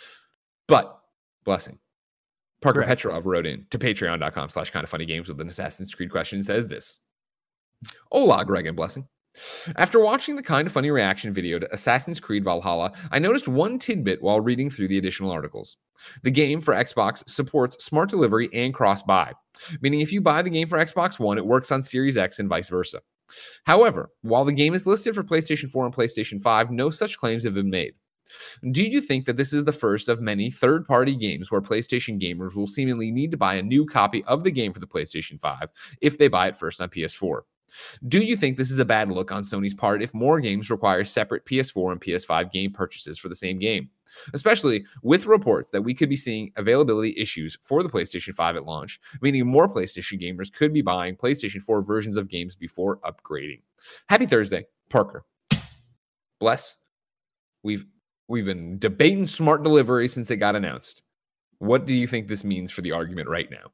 But, blessing. Parker Correct. Petrov wrote in to patreon.com slash kind of funny games with an Assassin's Creed question, says this. Hola, Greg and Blessing. After watching the kind of funny reaction video to Assassin's Creed Valhalla, I noticed one tidbit while reading through the additional articles. The game for Xbox supports smart delivery and cross-buy, meaning if you buy the game for Xbox One, it works on Series X and vice versa. However, while the game is listed for PlayStation four and PlayStation five, no such claims have been made. Do you think that this is the first of many third-party games where PlayStation gamers will seemingly need to buy a new copy of the game for the PlayStation five if they buy it first on P S four? Do you think this is a bad look on Sony's part if more games require separate P S four and P S five game purchases for the same game? Especially with reports that we could be seeing availability issues for the PlayStation five at launch, meaning more PlayStation gamers could be buying PlayStation four versions of games before upgrading. Happy Thursday, Parker. Bless. We've we've been debating smart delivery since it got announced. What do you think this means for the argument right now?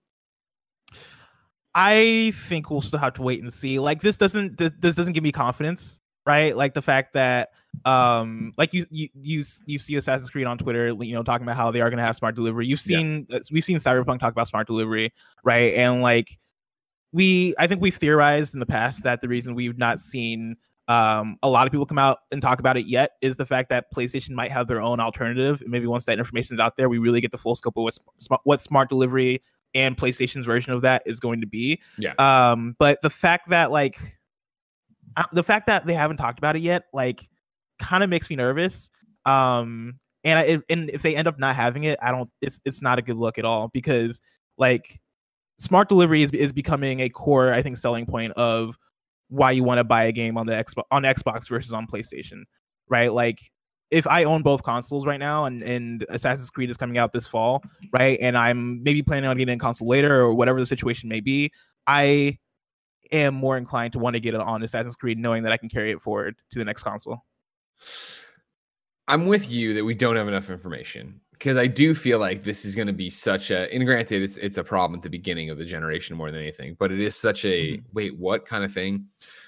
I think we'll still have to wait and see. Like, this doesn't this, this doesn't give me confidence, right? Like the fact that um like you you you you see Assassin's Creed on Twitter, you know, talking about how they are going to have smart delivery. You've seen yeah. we've seen Cyberpunk talk about smart delivery, right? And like we I think we've theorized in the past that the reason we've not seen um a lot of people come out and talk about it yet is the fact that PlayStation might have their own alternative. Maybe once that information is out there, we really get the full scope of what smart, what smart delivery and PlayStation's version of that is going to be. Yeah. Um, but the fact that like uh, the fact that they haven't talked about it yet, like, kind of makes me nervous. Um, and I, if, and if they end up not having it, I don't. It's it's not a good look at all because like smart delivery is is becoming a core, I think, selling point of why you want to buy a game on the Xbox on Xbox versus on PlayStation, right? Like, if I own both consoles right now and, and Assassin's Creed is coming out this fall, right, and I'm maybe planning on getting a console later or whatever the situation may be, I am more inclined to want to get it on Assassin's Creed knowing that I can carry it forward to the next console. I'm with you that we don't have enough information because I do feel like this is going to be such a, and granted, it's it's a problem at the beginning of the generation more than anything, but it is such a mm-hmm. wait, what kind of thing.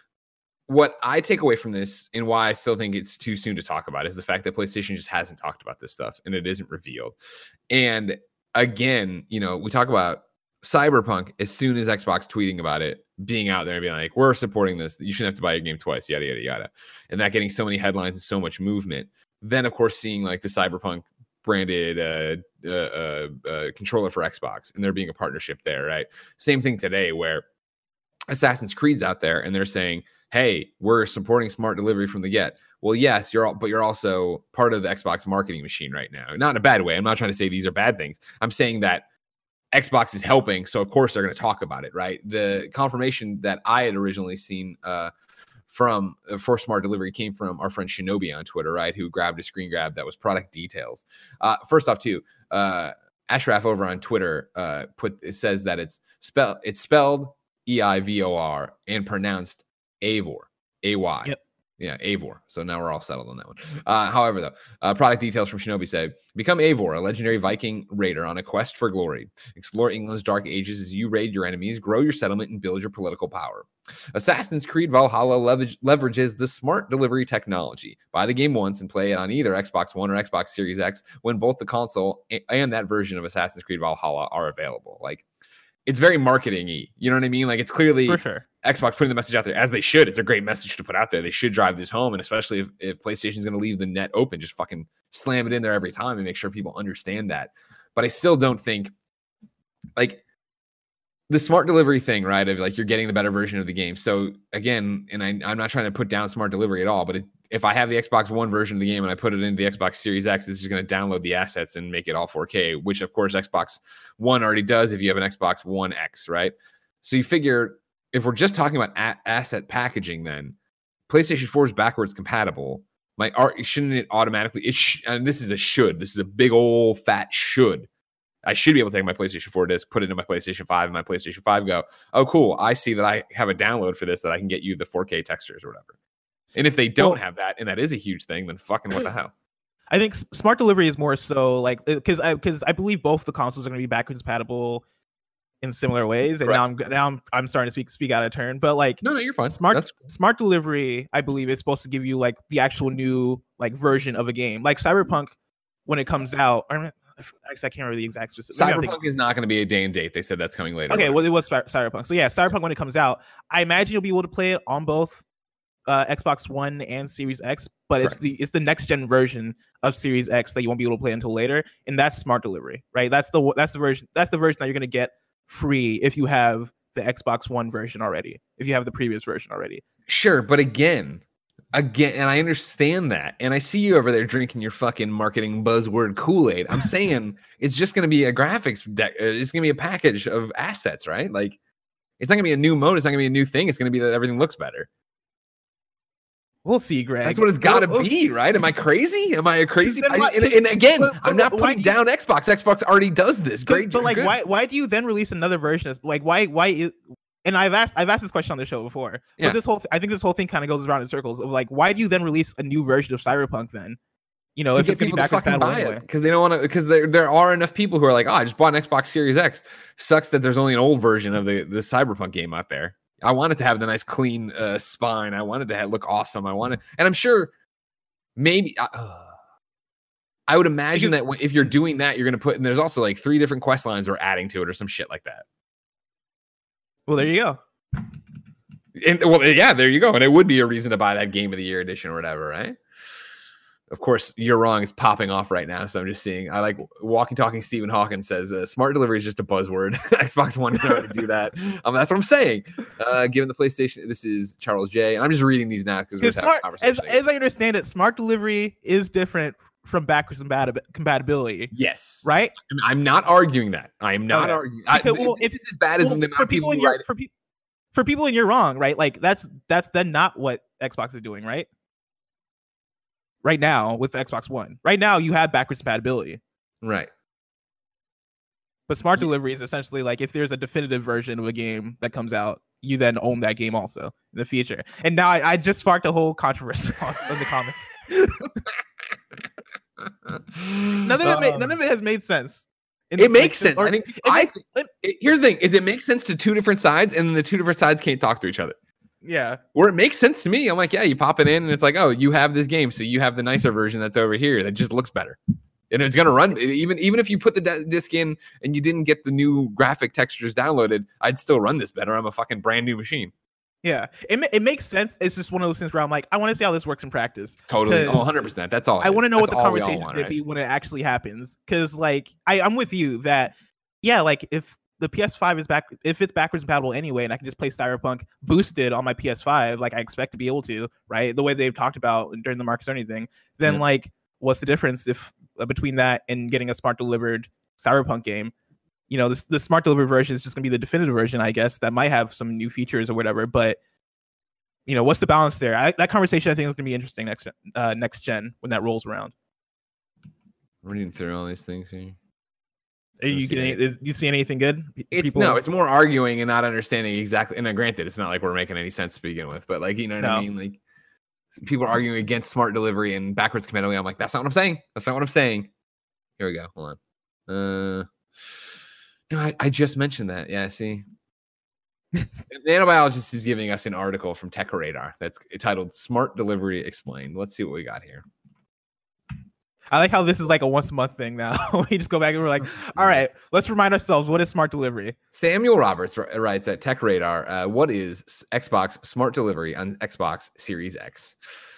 What I take away from this and why I still think it's too soon to talk about is the fact that PlayStation just hasn't talked about this stuff and it isn't revealed. And again, you know, we talk about Cyberpunk as soon as Xbox tweeting about it, being out there and being like, we're supporting this. You shouldn't have to buy a game twice, yada, yada, yada. And that getting so many headlines and so much movement. Then, of course, seeing like the Cyberpunk branded uh, uh, uh, uh, controller for Xbox and there being a partnership there, right? Same thing today where Assassin's Creed's out there and they're saying, hey, we're supporting smart delivery from the get. Well, yes, you're all, but you're also part of the Xbox marketing machine right now. Not in a bad way. I'm not trying to say these are bad things. I'm saying that Xbox is helping, so of course they're going to talk about it, right? The confirmation that I had originally seen uh, from uh, for smart delivery came from our friend Shinobi on Twitter, right? Who grabbed a screen grab that was product details. Uh, first off, too, uh, Ashraf over on Twitter uh, put it says that it's spelled it's spelled E I V O R and pronounced Eivor, A Y. Yep. Yeah, Eivor. So now we're all settled on that one. Uh, however, though, uh, product details from Shinobi say, become Eivor, a legendary Viking raider on a quest for glory. Explore England's dark ages as you raid your enemies, grow your settlement, and build your political power. Assassin's Creed Valhalla leverage, leverages the smart delivery technology. Buy the game once and play it on either Xbox One or Xbox Series X when both the console and that version of Assassin's Creed Valhalla are available. Like, it's very marketing-y. You know what I mean? Like, it's clearly for sure Xbox putting the message out there as they should. It's a great message to put out there. They should drive this home. And especially if, if PlayStation's going to leave the net open, just fucking slam it in there every time and make sure people understand that. But I still don't think like the smart delivery thing, right? Of like, you're getting the better version of the game. So again, and I, I'm not trying to put down smart delivery at all, but it, if I have the Xbox One version of the game and I put it into the Xbox Series X, it's just going to download the assets and make it all four K, which of course Xbox One already does if you have an Xbox One X, right? So you figure if we're just talking about a- asset packaging, then PlayStation four is backwards compatible. Like, are, shouldn't it automatically? It sh- and this is a should. This is a big old fat should. I should be able to take my PlayStation four disc, put it into my PlayStation five, and my PlayStation five go, oh, cool. I see that I have a download for this that I can get you the four K textures or whatever. And if they don't well, have that, and that is a huge thing, then fucking what the hell? I think s- smart delivery is more so like because I because I believe both the consoles are going to be backwards compatible in similar ways. And Correct. now I'm now I'm, I'm starting to speak speak out of turn. But like, no, no, you're fine. Smart That's... smart delivery, I believe, is supposed to give you like the actual new like version of a game, like Cyberpunk when it comes out. I, Actually, I can't remember the exact specific. Cyberpunk is not going to be a day and date. They said that's coming later. Okay, well, it was Cyberpunk. So yeah, Cyberpunk when it comes out, I imagine you'll be able to play it on both uh, Xbox One and Series X. But it's right. the it's the next gen version of Series X that you won't be able to play until later, and that's smart delivery, right? That's the that's the version that's the version that you're going to get free if you have the Xbox One version already. If you have the previous version already. Sure, but again. Again, and I understand that. And I see you over there drinking your fucking marketing buzzword Kool-Aid. I'm saying it's just going to be a graphics deck. It's going to be a package of assets, right? Like, it's not going to be a new mode. It's not going to be a new thing. It's going to be that everything looks better. We'll see, Greg. That's what it's got to we'll, be, right? Am I crazy? Am I a crazy? I, and, and again, but, but, I'm not putting you, down Xbox. Xbox already does this. Great, but, but like, good. why? Why do you then release another version? Of, like, why? Why? Is, And I've asked I've asked this question on the show before. Yeah. But this whole th- I think this whole thing kind of goes around in circles of like, why do you then release a new version of Cyberpunk then? You know, to if it's going to be backwards compatible anyway. Because they don't want to. Because there there are enough people who are like, oh, I just bought an Xbox Series X. Sucks that there's only an old version of the the Cyberpunk game out there. I wanted to have the nice clean uh, spine. I wanted to have, look awesome. I wanted, and I'm sure maybe. Uh, I would imagine because, that if you're doing that, you're going to put. And there's also like three different quest lines we're adding to it or some shit like that. Well, there you go. And well, yeah, there you go. And it would be a reason to buy that Game of the Year edition or whatever, right? Of course, You're Wrong is popping off right now. So I'm just seeing, I like walking, talking. Stephen Hawkins says uh, smart delivery is just a buzzword. Xbox One can already do that. Um, that's what I'm saying. Uh, given the PlayStation, this is Charles J. And I'm just reading these now because we're having a conversation. As, as I understand it, smart delivery is different from backwards compatibility. Yes. Right? I'm not arguing that. I am not okay. arguing. I, because, well, if it's as bad as well, the amount for of people, people who write for, pe- for people and You're Wrong, right? Like that's that's then not what Xbox is doing, right? Right now with Xbox One. Right now you have backwards compatibility. Right. But smart yeah. delivery is essentially like if there's a definitive version of a game that comes out, you then own that game also in the future. And now I, I just sparked a whole controversy in the comments. none of it, ma- none of it has made sense. It makes sense. Or, I think. it I makes, think it, it, here's the thing: is it makes sense to two different sides, and then the two different sides can't talk to each other. Yeah. Where it makes sense to me, I'm like, yeah, you pop it in, and it's like, oh, you have this game, so you have the nicer version that's over here that just looks better, and it's gonna run. Even even if you put the d- disc in and you didn't get the new graphic textures downloaded, I'd still run this better. I'm a fucking brand new machine. Yeah, it it makes sense. It's just one of those things where I'm like, I want to see how this works in practice. Totally, oh, one hundred percent. That's all. I want to know That's what the all conversation want, would right? be when it actually happens. Because, like, I I'm with you that, yeah, like if the P S five is back, if it's backwards compatible anyway, and I can just play Cyberpunk boosted on my P S five, like I expect to be able to, right? The way they've talked about during the Marcus Sony thing, then yeah. like, what's the difference if uh, between that and getting a smart delivered Cyberpunk game? You know, this the smart delivered version is just gonna be the definitive version, I guess, that might have some new features or whatever, but. You know, what's the balance there? I, that conversation, I think, is going to be interesting next uh, next gen when that rolls around. I'm reading through all these things here. Are you getting? Is, do you see anything good? It's, People... No, it's more arguing and not understanding exactly. And then, granted, it's not like we're making any sense to begin with, but like, you know what no. I mean? Like, people are arguing against smart delivery and backwards compatibility. I'm like, that's not what I'm saying. That's not what I'm saying. Here we go. Hold on. Uh, no, I, I just mentioned that. Yeah, see. Nanobiologist is giving us an article from Tech Radar that's titled Smart Delivery Explained. Let's see what we got here. I like how this is like a once a month thing now. We just go back and we're like, all right, let's remind ourselves, what is smart delivery? Samuel Roberts writes at Tech Radar, uh, what is Xbox Smart Delivery on Xbox Series X?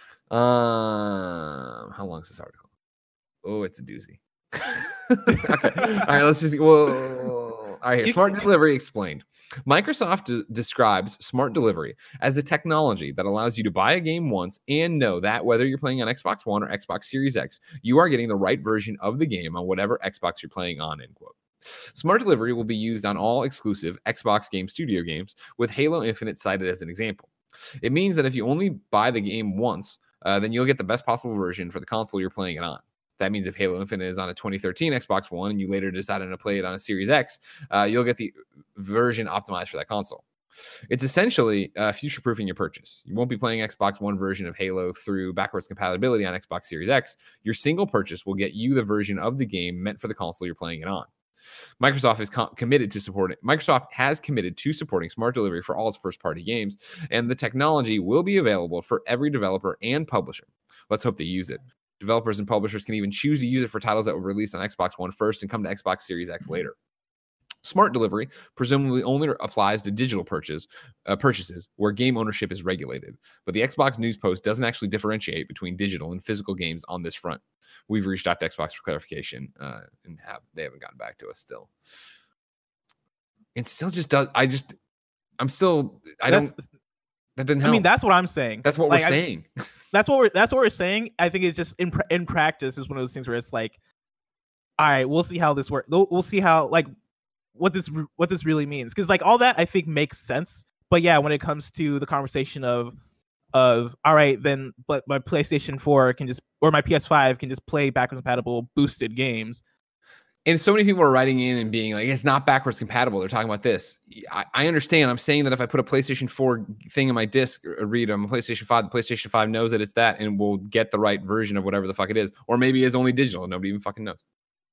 Um, how long is this article? Oh, it's a doozy. Okay. All right, let's just, well, all right, here. Smart Delivery Explained. Microsoft d- describes smart delivery as a technology that allows you to buy a game once and know that whether you're playing on Xbox One or Xbox Series X, you are getting the right version of the game on whatever Xbox you're playing on, end quote. Smart delivery will be used on all exclusive Xbox Game Studio games, with Halo Infinite cited as an example. It means that if you only buy the game once, uh, then you'll get the best possible version for the console you're playing it on. That means if Halo Infinite is on a twenty thirteen Xbox One and you later decided to play it on a Series X, uh, you'll get the version optimized for that console. It's essentially uh, future-proofing your purchase. You won't be playing Xbox One version of Halo through backwards compatibility on Xbox Series X. Your single purchase will get you the version of the game meant for the console you're playing it on. Microsoft is com- committed to supporting. Microsoft has committed to supporting smart delivery for all its first-party games, and the technology will be available for every developer and publisher. Let's hope they use it. Developers and publishers can even choose to use it for titles that were released on Xbox One first and come to Xbox Series X later. Smart delivery presumably only applies to digital purchase, uh, purchases where game ownership is regulated. But the Xbox News Post doesn't actually differentiate between digital and physical games on this front. We've reached out to Xbox for clarification, uh, and have, they haven't gotten back to us still. It still just does. I just, I'm still, I That's, don't. That didn't help. I mean, that's what I'm saying. That's what like, we're saying. I, that's what we're that's what we're saying. I think it's just in in practice is one of those things where it's like, all right, we'll see how this works. We'll see how like what this what this really means, because like all that I think makes sense. But yeah, when it comes to the conversation of of all right, then but my PlayStation four can just or my P S five can just play backwards compatible boosted games. And so many people are writing in and being like, it's not backwards compatible. They're talking about this. I, I understand. I'm saying that if I put a PlayStation four thing in my disc or read on a PlayStation five, the PlayStation five knows that it's that and will get the right version of whatever the fuck it is. Or maybe it's only digital and nobody even fucking knows.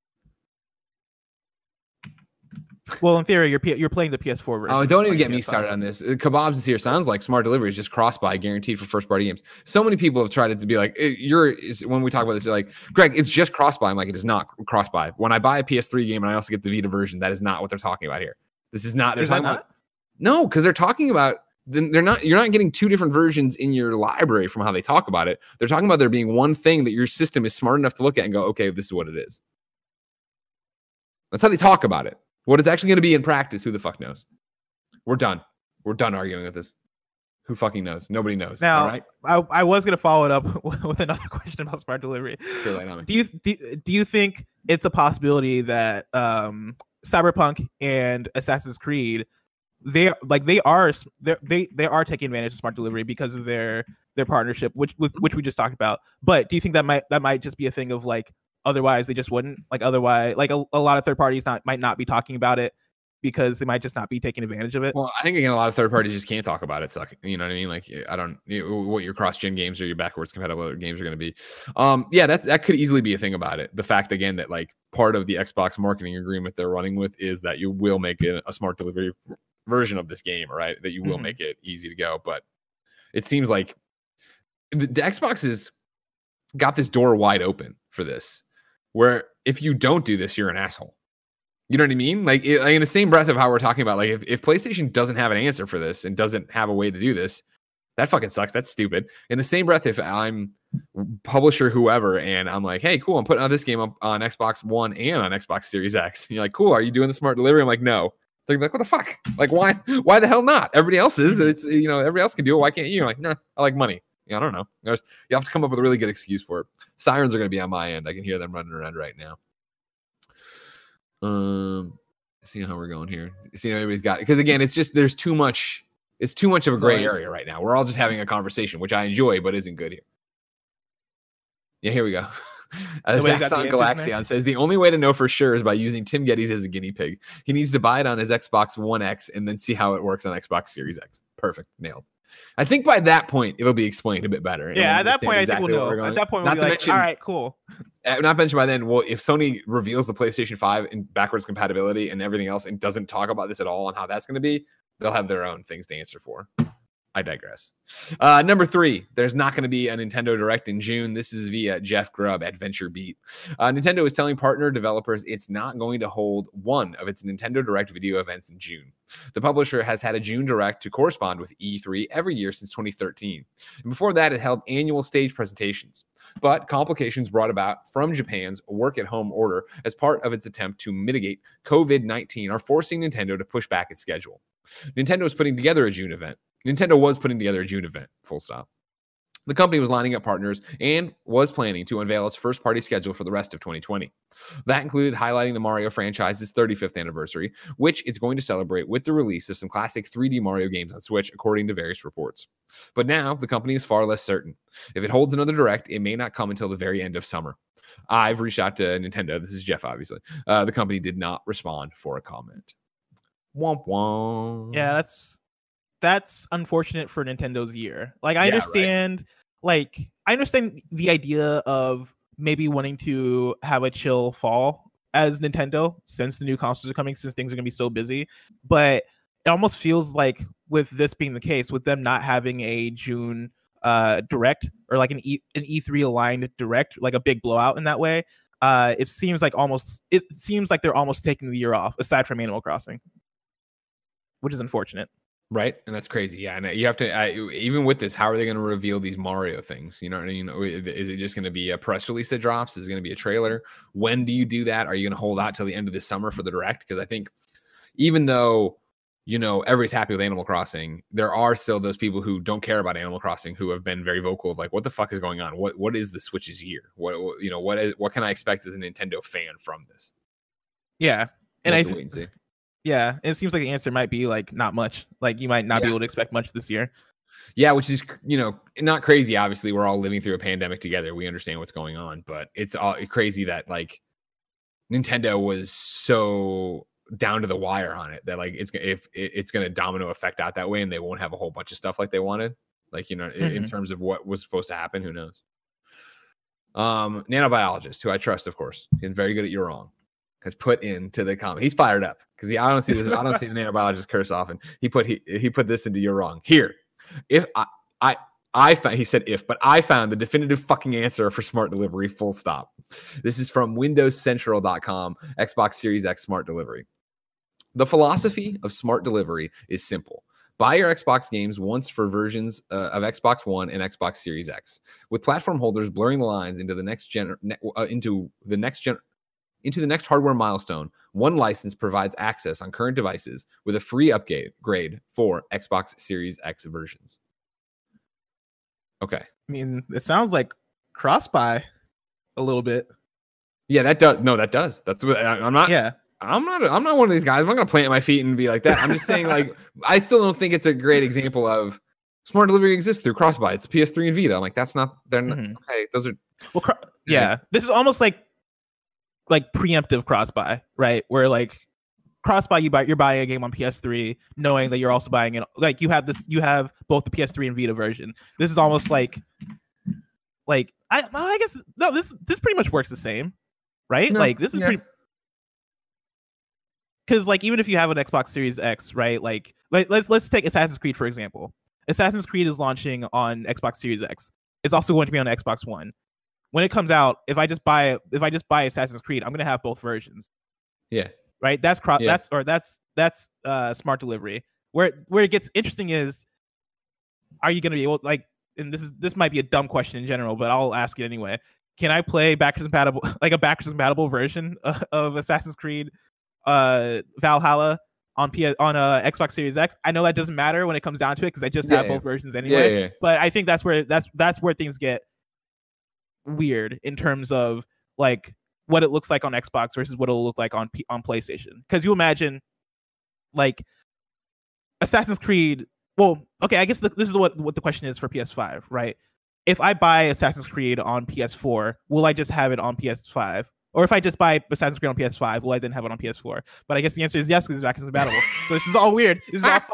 Well, in theory, you're P- you're playing the P S four version. Oh, don't even get me started on this. Kebabs is here. Sounds like smart delivery is just cross-buy guaranteed for first-party games. So many people have tried to be like, you're when we talk about this, you're like, Greg, it's just cross-buy. I'm like, it is not cross-buy. When I buy a P S three game and I also get the Vita version, that is not what they're talking about here. This is not. They're is talking that not? about. No, because they're talking about. They're not. You're not getting two different versions in your library from how they talk about it. They're talking about there being one thing that your system is smart enough to look at and go, okay, this is what it is. That's how they talk about it. What it's actually going to be in practice, who the fuck knows? We're done. We're done arguing with this. Who fucking knows? Nobody knows. Now, all right? I, I was going to follow it up with, with another question about smart delivery. Sure, do you do, do you think it's a possibility that um, Cyberpunk and Assassin's Creed, they like they are they they are taking advantage of smart delivery because of their their partnership, which with, which we just talked about? But do you think that might that might just be a thing of like? Otherwise, they just wouldn't like. Otherwise, like a, a lot of third parties not might not be talking about it because they might just not be taking advantage of it. Well, I think again, a lot of third parties just can't talk about it. So, you know what I mean? Like, I don't you know, what your cross-gen games or your backwards compatible games are going to be. Um, yeah, that's that could easily be a thing about it. The fact again that like part of the Xbox marketing agreement they're running with is that you will make it a smart delivery version of this game, right? That you will mm-hmm. make it easy to go. But it seems like the, the Xbox has got this door wide open for this, where if you don't do this, you're an asshole. You know what I mean? Like, it, like in the same breath of how we're talking about, like if, if PlayStation doesn't have an answer for this and doesn't have a way to do this, that fucking sucks. That's stupid. In the same breath, if I'm publisher, whoever, and I'm like, hey, cool, I'm putting out this game up on Xbox One and on Xbox Series X. And you're like, cool, are you doing the smart delivery? I'm like, no. They're like, what the fuck? Like, why? Why the hell not? Everybody else is. It's, you know, everybody else can do it. Why can't you? You're like, nah, I like money. Yeah, I don't know. There's, you have to come up with a really good excuse for it. Sirens are going to be on my end. I can hear them running around right now. Um. See how we're going here. See how everybody's got it. Because again, it's just there's too much. It's too much of a gray nice. area right now. We're all just having a conversation, which I enjoy, but isn't good here. Yeah, here we go. Uh, Saxon Galaxion says the only way to know for sure is by using Tim Geddes as a guinea pig. He needs to buy it on his Xbox One X and then see how it works on Xbox Series X. Perfect, nailed. I think by that point it'll be explained a bit better. Yeah, at that point exactly I think we'll know. At that point we'll not be like, mention, all right, cool. Uh, not mentioned by then. Well, if Sony reveals the PlayStation five in backwards compatibility and everything else and doesn't talk about this at all and how that's going to be, they'll have their own things to answer for. I digress. Uh, number three, there's not going to be a Nintendo Direct in June. This is via Jeff Grubb at VentureBeat. Uh, Nintendo is telling partner developers it's not going to hold one of its Nintendo Direct video events in June. The publisher has had a June Direct to correspond with E three every year since twenty thirteen. And before that, it held annual stage presentations. But complications brought about from Japan's work-at-home order as part of its attempt to mitigate covid nineteen are forcing Nintendo to push back its schedule. Nintendo is putting together a June event. Nintendo was putting together a June event, full stop. The company was lining up partners and was planning to unveil its first-party schedule for the rest of twenty twenty. That included highlighting the Mario franchise's thirty-fifth anniversary, which it's going to celebrate with the release of some classic three D Mario games on Switch, according to various reports. But now, the company is far less certain. If it holds another Direct, it may not come until the very end of summer. I've reached out to Nintendo. This is Jeff, obviously. Uh, the company did not respond for a comment. Womp womp. Yeah, that's... That's unfortunate for Nintendo's year. Like, I yeah, understand, right. like, I understand the idea of maybe wanting to have a chill fall as Nintendo since the new consoles are coming, since things are going to be so busy. But it almost feels like with this being the case, with them not having a June uh, Direct or like an, e- an E three aligned Direct, like a big blowout in that way, uh, it seems like almost, it seems like they're almost taking the year off, aside from Animal Crossing, which is unfortunate. Right. And that's crazy. Yeah. And you have to, I, even with this, how are they going to reveal these Mario things? You know what I mean? Is it just going to be a press release that drops? Is it going to be a trailer? When do you do that? Are you going to hold out till the end of the summer for the Direct? Because I think even though, you know, everybody's happy with Animal Crossing, there are still those people who don't care about Animal Crossing who have been very vocal of like, what the fuck is going on? What What is the Switch's year? What, what you know, what is, what can I expect as a Nintendo fan from this? Yeah. And I think, yeah, it seems like the answer might be like not much. Like you might not yeah. be able to expect much this year. Yeah, which is, you know, not crazy. Obviously, we're all living through a pandemic together. We understand what's going on, but it's all crazy that like Nintendo was so down to the wire on it that like it's if it's going to domino effect out that way, and they won't have a whole bunch of stuff like they wanted. Like, you know, mm-hmm. in, in terms of what was supposed to happen, who knows? Um, nanobiologist, who I trust, of course, and very good at you're wrong, has put into the comment. He's fired up because I don't see this. I don't see the nanobiologist curse often. He put he he put this into you're wrong. Here, if I I I found he said if, but I found the definitive fucking answer for smart delivery. Full stop. This is from Windows Central dot com. Xbox Series X smart delivery. The philosophy of smart delivery is simple. Buy your Xbox games once for versions uh, of Xbox One and Xbox Series X, with platform holders blurring the lines into the next gen uh, into the next gen. Into the next hardware milestone. One license provides access on current devices with a free upgrade grade for Xbox Series X versions. Okay. I mean, it sounds like cross-buy a little bit. Yeah, that does. No, that does. That's what I, I'm not. Yeah. I'm not. I'm not one of these guys. I'm not going to plant my feet and be like that. I'm just saying, like, I still don't think it's a great example of smart delivery exists through cross-buy. It's P S three and Vita. I'm like, that's not. They're not. Mm-hmm. Okay. Those are. Well, cro- yeah. This is almost like. Like preemptive cross-buy, right? Where like cross buy, you buy you're buying a game on P S three, knowing that you're also buying it. Like you have this, you have both the P S three and Vita version. This is almost like, like I I guess no, this this pretty much works the same, right? No, like this is yeah. pretty. Because like even if you have an Xbox Series X, right? Like, like let's let's take Assassin's Creed for example. Assassin's Creed is launching on Xbox Series X. It's also going to be on Xbox One. When it comes out, if I just buy if I just buy Assassin's Creed, I'm gonna have both versions. Yeah. Right. That's cro- yeah. that's or that's that's uh, smart delivery. Where where it gets interesting is, are you gonna be able like? And this is this might be a dumb question in general, but I'll ask it anyway. Can I play backwards compatible like a backwards compatible version of, of Assassin's Creed uh, Valhalla on P S on uh, Xbox Series X? I know that doesn't matter when it comes down to it because I just yeah, have yeah. both versions anyway. Yeah, yeah. But I think that's where that's that's where things get weird in terms of like what it looks like on Xbox versus what it'll look like on P- on PlayStation. Because you imagine like Assassin's Creed. Well, okay, I guess the, this is what what the question is for P S five, right? If I buy Assassin's Creed on P S four, will I just have it on P S five? Or if I just buy Assassin's Creed on P S five, will I then have it on P S four? But I guess the answer is yes, because it's backwards compatible. So this is all weird. This is all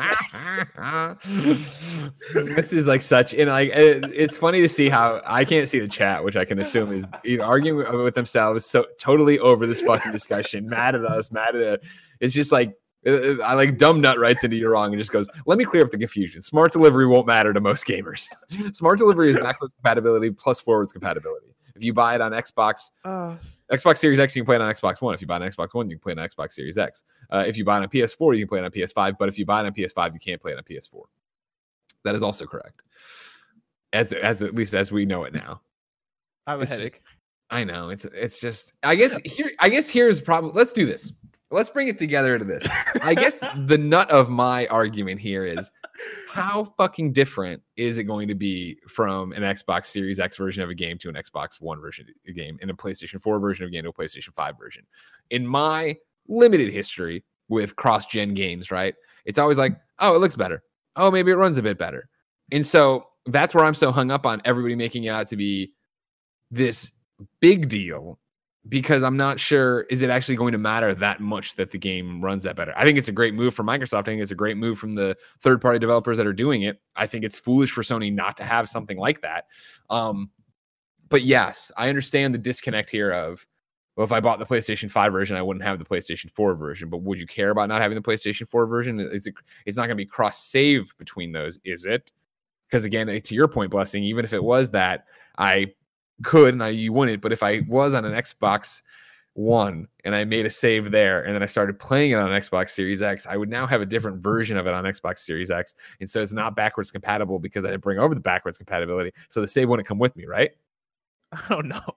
fucking weird. This is like such, and like it, it's funny to see how I can't see the chat, which I can assume is either arguing with themselves, so totally over this fucking discussion, mad at us, mad at it. It's just like I like dumb nut writes into you're wrong and just goes, let me clear up the confusion. Smart delivery won't matter to most gamers. Smart delivery is backwards compatibility plus forwards compatibility. If you buy it on Xbox, uh, Xbox Series X, you can play it on Xbox One. If you buy it on Xbox One, you can play it on Xbox Series X. Uh, if you buy it on P S four, you can play it on P S five. But if you buy it on P S five, you can't play it on P S four. That is also correct, as as at least as we know it now. I have a it's headache. Just, I know it's it's just. I guess here. I guess here's probably. Let's do this. Let's bring it together to this. I guess the nut of my argument here is how fucking different is it going to be from an Xbox Series X version of a game to an Xbox One version of a game and a PlayStation four version of a game to a PlayStation five version? In my limited history with cross-gen games, right? It's always like, oh, it looks better. Oh, maybe it runs a bit better. And so that's where I'm so hung up on everybody making it out to be this big deal. Because I'm not sure, is it actually going to matter that much that the game runs that better? I think it's a great move from Microsoft. I think it's a great move from the third-party developers that are doing it. I think it's foolish for Sony not to have something like that. Um, but yes, I understand the disconnect here of, well, if I bought the PlayStation five version, I wouldn't have the PlayStation four version. But would you care about not having the PlayStation four version? Is it? It's not going to be cross-save between those, is it? Because again, to your point, Blessing, even if it was that, I could, and I, you wouldn't, but if I was on an Xbox One and I made a save there and then I started playing it on Xbox Series X, I would now have a different version of it on Xbox Series X. And so it's not backwards compatible because I didn't bring over the backwards compatibility. So the save wouldn't come with me, right? I don't know,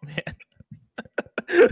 man.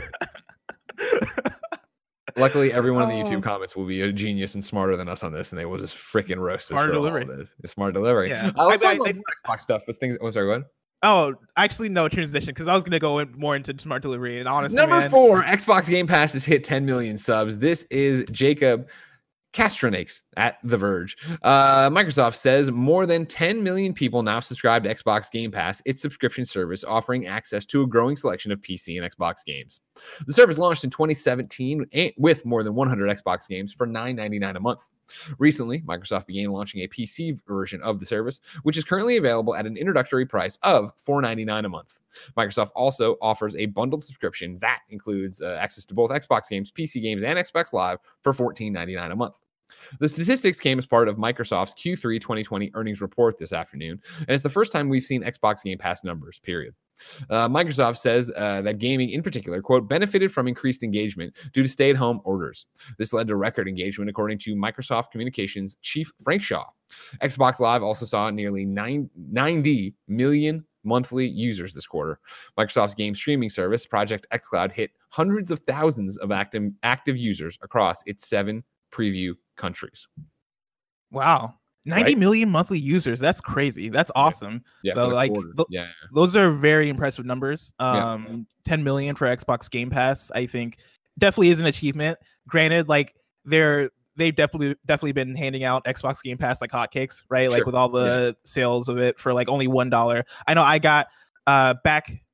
Luckily, everyone in the Oh. YouTube comments will be a genius and smarter than us on this, and they will just freaking roast us Smart for delivery. all of this. It's smart delivery. Yeah. I was I- talking I- about Xbox stuff with things. Oh, sorry, go ahead. Oh, actually, no transition because I was gonna go in more into smart delivery. And honestly, Number man, four, Xbox Game Pass has hit ten million subs. This is Jacob Castronakes at The Verge. Uh, Microsoft says more than ten million people now subscribe to Xbox Game Pass, its subscription service offering access to a growing selection of P C and Xbox games. The service launched in twenty seventeen with more than one hundred Xbox games for nine ninety-nine a month. Recently, Microsoft began launching a P C version of the service, which is currently available at an introductory price of four ninety-nine a month. Microsoft also offers a bundled subscription that includes uh, access to both Xbox games, P C games, and Xbox Live for fourteen ninety-nine a month. The statistics came as part of Microsoft's Q three twenty twenty earnings report this afternoon, and it's the first time we've seen Xbox Game Pass numbers, period. Uh, Microsoft says uh, that gaming in particular, quote, benefited from increased engagement due to stay-at-home orders. This led to record engagement, according to Microsoft Communications chief Frank Shaw. Xbox Live also saw nearly nine, ninety million monthly users this quarter. Microsoft's game streaming service, Project xCloud, hit hundreds of thousands of active, active users across its seven preview countries. wow, ninety Right? million monthly users. That's crazy. That's awesome. Yeah, Though, for the like, quarter. th- yeah. Those are very impressive numbers. Yeah. Um, ten million for Xbox Game Pass, I think, definitely is an achievement. Granted, like they're they've definitely definitely been handing out Xbox Game Pass like hotcakes, right? Like Sure. with all the sales of it for like only one dollar. I know I got uh back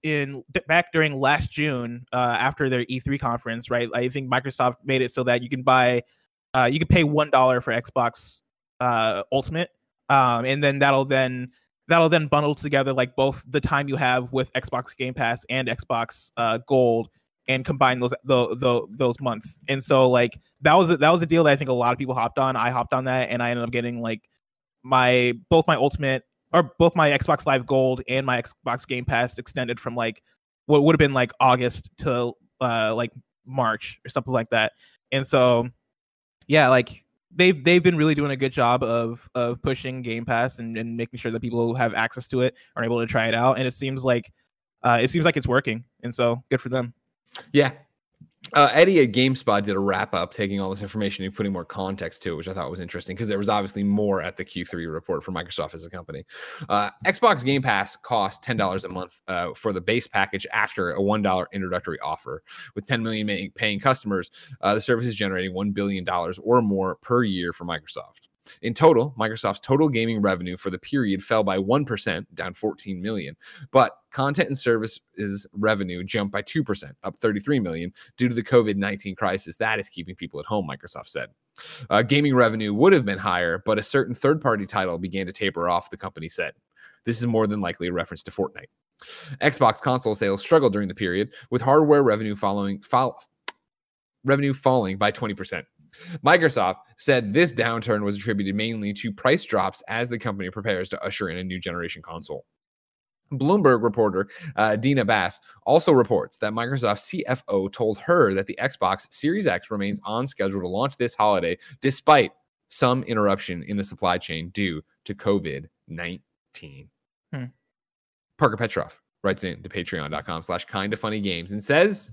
in back during last June, uh, after their E three conference, right? I think Microsoft made it so that you can buy, uh, you can pay one dollar for Xbox uh, Ultimate, um, and then that'll then that'll then bundle together like both the time you have with Xbox Game Pass and Xbox uh, Gold, and combine those the, the those months. And so like that was a, that was a deal that I think a lot of people hopped on. I hopped on that, and I ended up getting like my both my Ultimate or both my Xbox Live Gold and my Xbox Game Pass extended from like what would have been like August to uh, like March or something like that. And so yeah, like they've they've been really doing a good job of of pushing Game Pass and, and making sure that people who have access to it are able to try it out. And it seems like uh, it seems like it's working. And so good for them. Yeah. Uh, Eddie at GameSpot did a wrap up, taking all this information and putting more context to it, which I thought was interesting because there was obviously more at the Q three report for Microsoft as a company. Uh, Xbox Game Pass costs ten dollars a month uh, for the base package after a one dollar introductory offer. With ten million paying customers, uh, the service is generating one billion dollars or more per year for Microsoft. In total, Microsoft's total gaming revenue for the period fell by one percent, down fourteen million dollars. But content and services revenue jumped by two percent, up thirty-three million dollars due to the COVID nineteen crisis that is keeping people at home, Microsoft said. Uh, gaming revenue would have been higher, but a certain third-party title began to taper off, the company said. This is more than likely a reference to Fortnite. Xbox console sales struggled during the period, with hardware revenue following fall, revenue falling by twenty percent. Microsoft said this downturn was attributed mainly to price drops as the company prepares to usher in a new generation console. Bloomberg reporter uh, Dina Bass also reports that Microsoft's C F O told her that the Xbox Series X remains on schedule to launch this holiday despite some interruption in the supply chain due to COVID nineteen. Hmm. Parker Petrov writes in to patreon.com slash kind of funny games and says,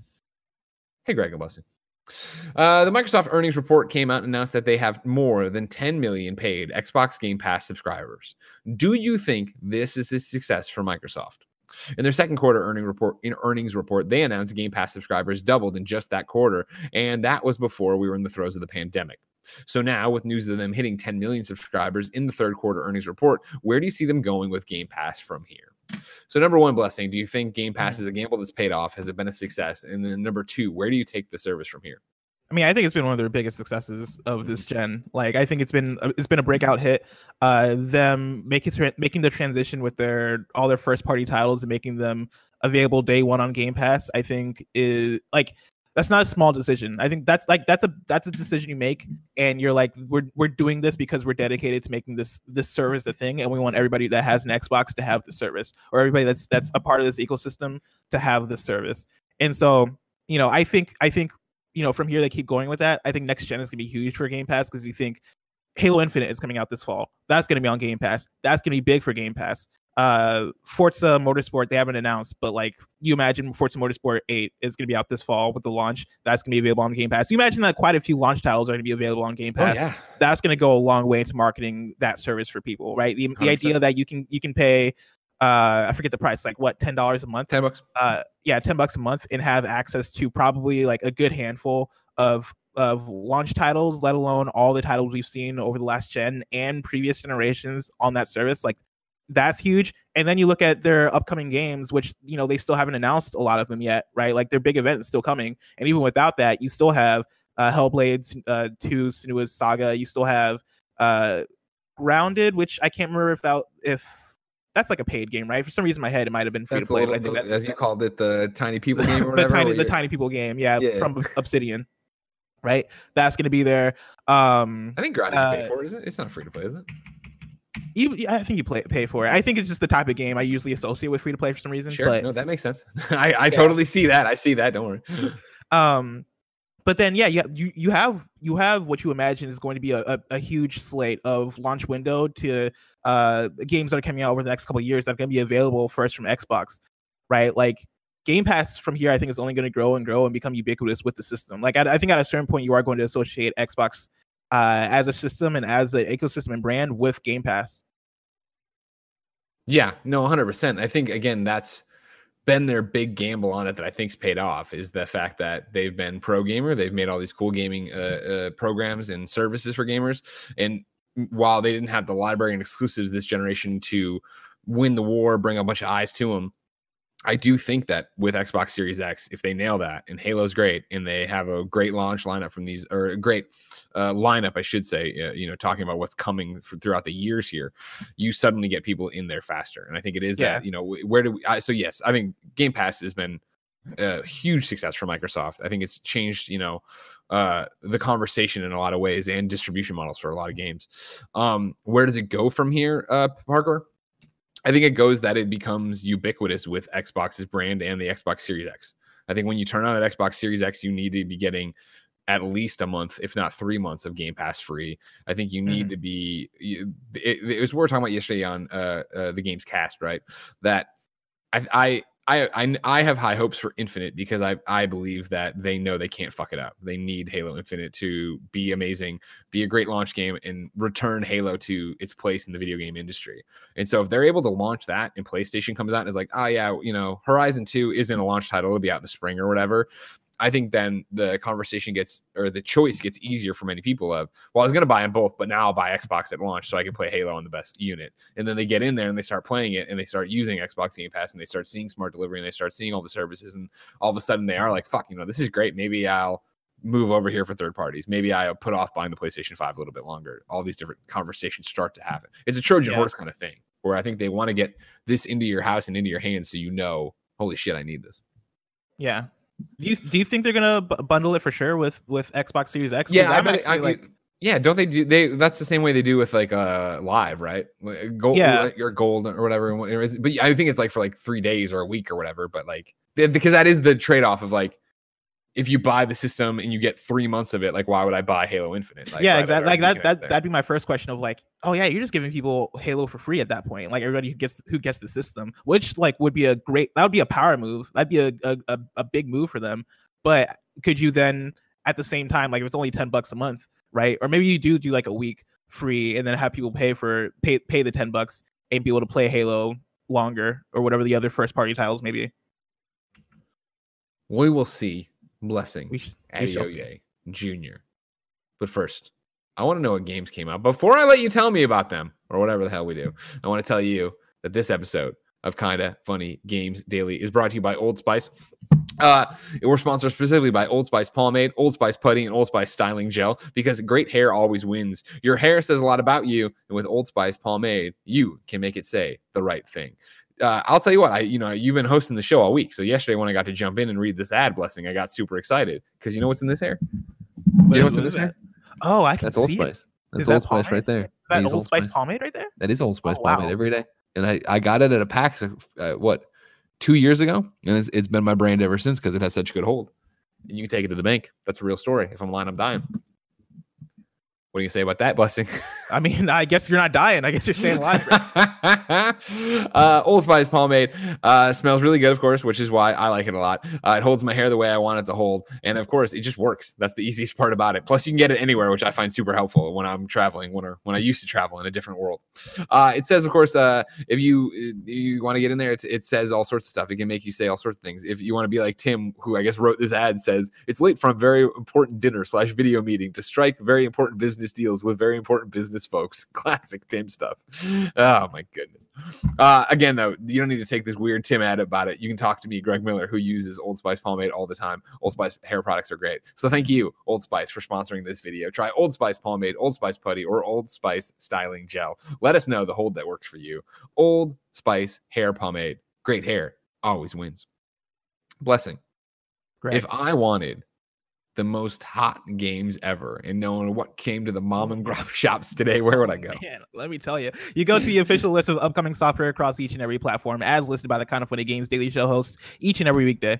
hey, Greg and Bustin. Uh, the Microsoft earnings report came out and announced that they have more than ten million paid Xbox Game Pass subscribers. Do you think this is a success for Microsoft? In their second quarter earning report, in earnings report, they announced Game Pass subscribers doubled in just that quarter, and that was before we were in the throes of the pandemic. So now, with news of them hitting ten million subscribers in the third quarter earnings report, where do you see them going with Game Pass from here? So number one, Blessing, do you think Game Pass is a gamble that's paid off? Has it been a success? And then number two, where do you take the service from here? I mean, I think it's been one of their biggest successes of this gen. Like, I think it's been it's been a breakout hit. Uh, them making tra- making the transition with their all their first party titles and making them available day one on Game Pass, I think is like that's not a small decision. I think that's like that's a that's a decision you make, and you're like, we're we're doing this because we're dedicated to making this this service a thing, and we want everybody that has an Xbox to have the service, or everybody that's that's a part of this ecosystem to have the service. And so, you know, I think I think you know from here they keep going with that. I think next gen is gonna be huge for Game Pass because you think Halo Infinite is coming out this fall. That's gonna be on Game Pass. That's gonna be big for Game Pass. Uh, Forza Motorsport, they haven't announced, but like you imagine Forza Motorsport eight is going to be out this fall with the launch. That's going to be available on Game Pass. You imagine that quite a few launch titles are going to be available on Game Pass. Oh, yeah. That's going to go a long way into marketing that service for people, right? The, the idea that you can you can pay, uh, I forget the price, like what, ten dollars a month? ten bucks. Uh, yeah, ten bucks a month, and have access to probably like a good handful of of launch titles, let alone all the titles we've seen over the last gen and previous generations on that service. Like, that's huge. And then you look at their upcoming games, which, you know, they still haven't announced a lot of them yet, right? Like their big event is still coming. And even without that, you still have uh, Hellblade uh, two, Senua's Saga. You still have uh, Grounded, which I can't remember if that if that's like a paid game, right? For some reason in my head, it might have been free to play. I think that, as you called it, the Tiny People game or whatever. the, tiny, the Tiny People game, yeah, yeah, from Obsidian, right? That's going to be there. Um, I think Grounded uh, you pay for it, is it? It's not free to play, is it? You, I think you play, pay for it. I think it's just the type of game I usually associate with free to play for some reason. Sure, but, no, that makes sense. I, I yeah. totally see that. I see that. Don't worry. um, but then yeah, yeah, you you have you have what you imagine is going to be a, a, a huge slate of launch window to uh games that are coming out over the next couple of years that are going to be available first from Xbox, right? Like Game Pass from here, I think is only going to grow and grow and become ubiquitous with the system. Like I, I think at a certain point, you are going to associate Xbox Uh, as a system and as an ecosystem and brand with Game Pass. Yeah, no, one hundred percent. I think, again, that's been their big gamble on it that I think's paid off, is the fact that they've been pro gamer. They've made all these cool gaming uh, uh, programs and services for gamers. And while they didn't have the library and exclusives this generation to win the war, bring a bunch of eyes to them, I do think that with Xbox Series X, if they nail that and Halo's great and they have a great launch lineup from these, or a great uh, lineup, I should say, uh, you know, talking about what's coming for, throughout the years here, you suddenly get people in there faster. And I think it is Yeah. that, you know, where do we, I, so yes, I think Game Pass has been a huge success for Microsoft. I think it's changed, you know, uh, the conversation in a lot of ways and distribution models for a lot of games. Um, where does it go from here, uh, Parker? I think it goes that it becomes ubiquitous with Xbox's brand and the Xbox Series X. I think when you turn on an Xbox Series X, you need to be getting at least a month, if not three months of Game Pass free. I think you need mm. to be, it, it was what we were talking about yesterday on uh, uh, the Games Cast, right? That I, I, I, I I have high hopes for Infinite because I I believe that they know they can't fuck it up. They need Halo Infinite to be amazing, be a great launch game, and return Halo to its place in the video game industry. And so if they're able to launch that and PlayStation comes out and is like, oh yeah, you know, Horizon two isn't a launch title, it'll be out in the spring or whatever, I think then the conversation gets, or the choice gets easier for many people of, well, I was going to buy them both, but now I'll buy Xbox at launch so I can play Halo on the best unit. And then they get in there and they start playing it and they start using Xbox Game Pass and they start seeing smart delivery and they start seeing all the services. And all of a sudden they are like, fuck, you know, this is great. Maybe I'll move over here for third parties. Maybe I'll put off buying the PlayStation five a little bit longer. All these different conversations start to happen. It's a Trojan yeah. horse kind of thing where I think they want to get this into your house and into your hands so you know, holy shit, I need this. Yeah. Do you do you think they're gonna b- bundle it for sure with with Xbox Series X? Yeah, I bet. I, like, yeah, don't they do they? That's the same way they do with like uh live, right? Gold, yeah, your gold or whatever. But I think it's like for like three days or a week or whatever. But like because that is the trade off of like if you buy the system and you get three months of it, like why would I buy Halo Infinite? Like, yeah, exactly. Like that that that'd be my first question of like, oh yeah, you're just giving people Halo for free at that point. Like everybody who gets who gets the system, which like would be a great that would be a power move. That'd be a a, a, a big move for them. But could you then at the same time, like if it's only ten bucks a month, right? Or maybe you do do like a week free and then have people pay for pay pay the ten bucks and be able to play Halo longer or whatever the other first party titles maybe. We will see. Blessing we sh- Adeoye Junior But first, I want to know what games came out. Before I let you tell me about them or whatever the hell we do, I want to tell you that this episode of Kinda Funny Games Daily is brought to you by Old Spice. Uh, we're sponsored specifically by Old Spice Pomade, Old Spice Putty, and Old Spice Styling Gel because great hair always wins. Your hair says a lot about you, and with Old Spice Pomade, you can make it say the right thing. Uh, I'll tell you what, I you know you've been hosting the show all week, so yesterday when I got to jump in and read this ad, Blessing, I got super excited because you know what's in this hair? You know what's in this hair? Oh, I can That's see Old Spice. it. That's Is Old that Spice pomade? right there. Is that That is Old Spice pomade right there? That is Old Spice Oh, wow. pomade every day, and I, I got it at a PAX uh, what two years ago, and it's, it's been my brand ever since because it has such good hold. And you can take it to the bank. That's a real story. If I'm lying, I'm dying. What do you say about that, Blessing? I mean, I guess you're not dying. I guess you're staying alive. uh, Old Spice pomade uh, smells really good, of course, which is why I like it a lot. Uh, it holds my hair the way I want it to hold. And of course, it just works. That's the easiest part about it. Plus, you can get it anywhere, which I find super helpful when I'm traveling, when, or, when I used to travel in a different world. Uh, it says, of course, uh, if you you want to get in there, it, it says all sorts of stuff. It can make you say all sorts of things. If you want to be like Tim, who I guess wrote this ad, says, it's late from a very important dinner slash video meeting to strike very important business deals with very important business folks. Classic Tim stuff. Oh my goodness. Uh, again, though, you don't need to take this weird Tim ad about it. You can talk to me, Greg Miller, who uses Old Spice pomade all the time. Old Spice hair products are great. So thank you, Old Spice, for sponsoring this video. Try Old Spice pomade, Old Spice putty, or Old Spice styling gel. Let us know the hold that works for you. Old Spice hair pomade. Great hair always wins. Blessing. Great. If I wanted the most hot games ever and knowing what came to the mom and grab shops today, where would I go? Man, let me tell you. You go to the official list of upcoming software across each and every platform as listed by the Kinda Funny Games Daily Show hosts each and every weekday.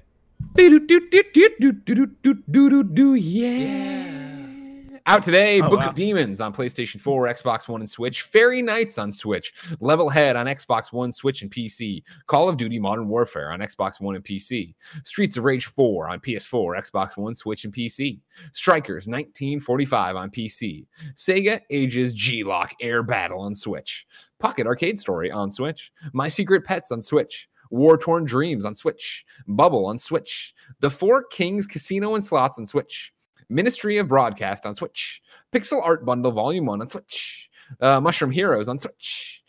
Yeah. Out today, oh, Book wow. of Demons on PlayStation four, Xbox One, and Switch. Fairy Knights on Switch. Level Head on Xbox One, Switch, and P C. Call of Duty Modern Warfare on Xbox One and P C. Streets of Rage four on P S four, Xbox One, Switch, and P C. Strikers nineteen forty-five on P C. Sega Ages G-Lock Air Battle on Switch. Pocket Arcade Story on Switch. My Secret Pets on Switch. War-Torn Dreams on Switch. Bubble on Switch. The Four Kings Casino and Slots on Switch. Ministry of Broadcast on Switch. Pixel Art Bundle Volume one on Switch. Uh, Mushroom Heroes on Switch.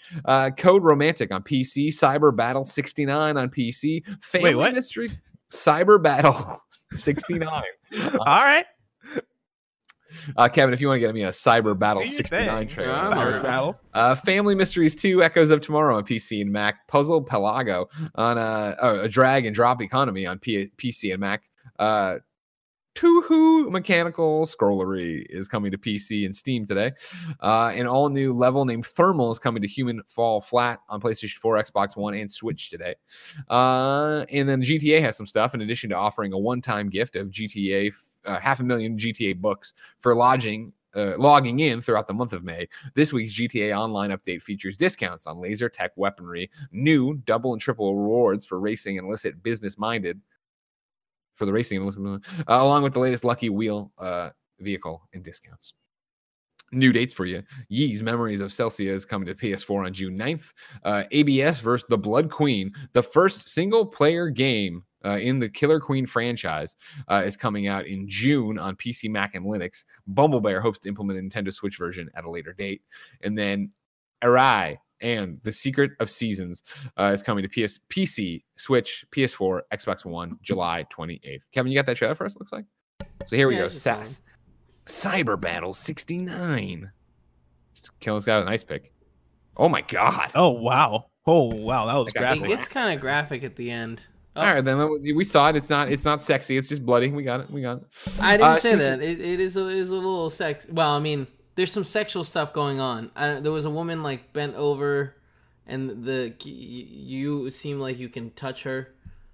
Uh, Code Romantic on P C. Cyber Battle sixty-nine on P C. Family what? Mysteries. Cyber Battle sixty-nine. All right. Uh, Kevin, if you want to get me a Cyber Battle Do your sixty-nine thing. trailer. Yeah. Cyber Battle. Uh, Family Mysteries two, Echoes of Tomorrow on P C and Mac. Puzzle Pelago on uh, oh, a drag and drop economy on P- PC and Mac. Uh, Toohoo Mechanical Scrollery is coming to P C and Steam today. Uh, an all new level named Thermal is coming to Human Fall Flat on PlayStation four, Xbox One, and Switch today. Uh, and then G T A has some stuff in addition to offering a one time gift of G T A, uh, half a million G T A books for lodging. Uh, logging in throughout the month of May. This week's G T A Online update features discounts on laser tech weaponry, new double and triple rewards for racing and illicit business minded. For the racing and illicit, uh, along with the latest Lucky Wheel uh, vehicle and discounts. New dates for you. Yee's Memories of Celsia is coming to P S four on June ninth. Uh, A B S versus the Blood Queen, the first single player game Uh, in the Killer Queen franchise, uh, is coming out in June on P C, Mac, and Linux. Bumblebear hopes to implement a Nintendo Switch version at a later date. And then Arai and The Secret of Seasons uh, is coming to P S, P C, Switch, P S four, Xbox One, July twenty-eighth. Kevin, you got that trailer for us, looks like? So here we Yeah, go. it's just S A S. Cyber Battle sixty-nine. Just killing this guy with an ice pick. Oh my God. Oh wow. Oh wow. That was Like, I graphic. It gets kind of graphic at the end. Oh, All right, then we saw it. It's not. It's not sexy. It's just bloody. We got it. We got it. I didn't Uh, say speaking- that. It, it is a, is a little sex. Well, I mean, there's some sexual stuff going on. I, there was a woman like bent over, and the you seem like you can touch her.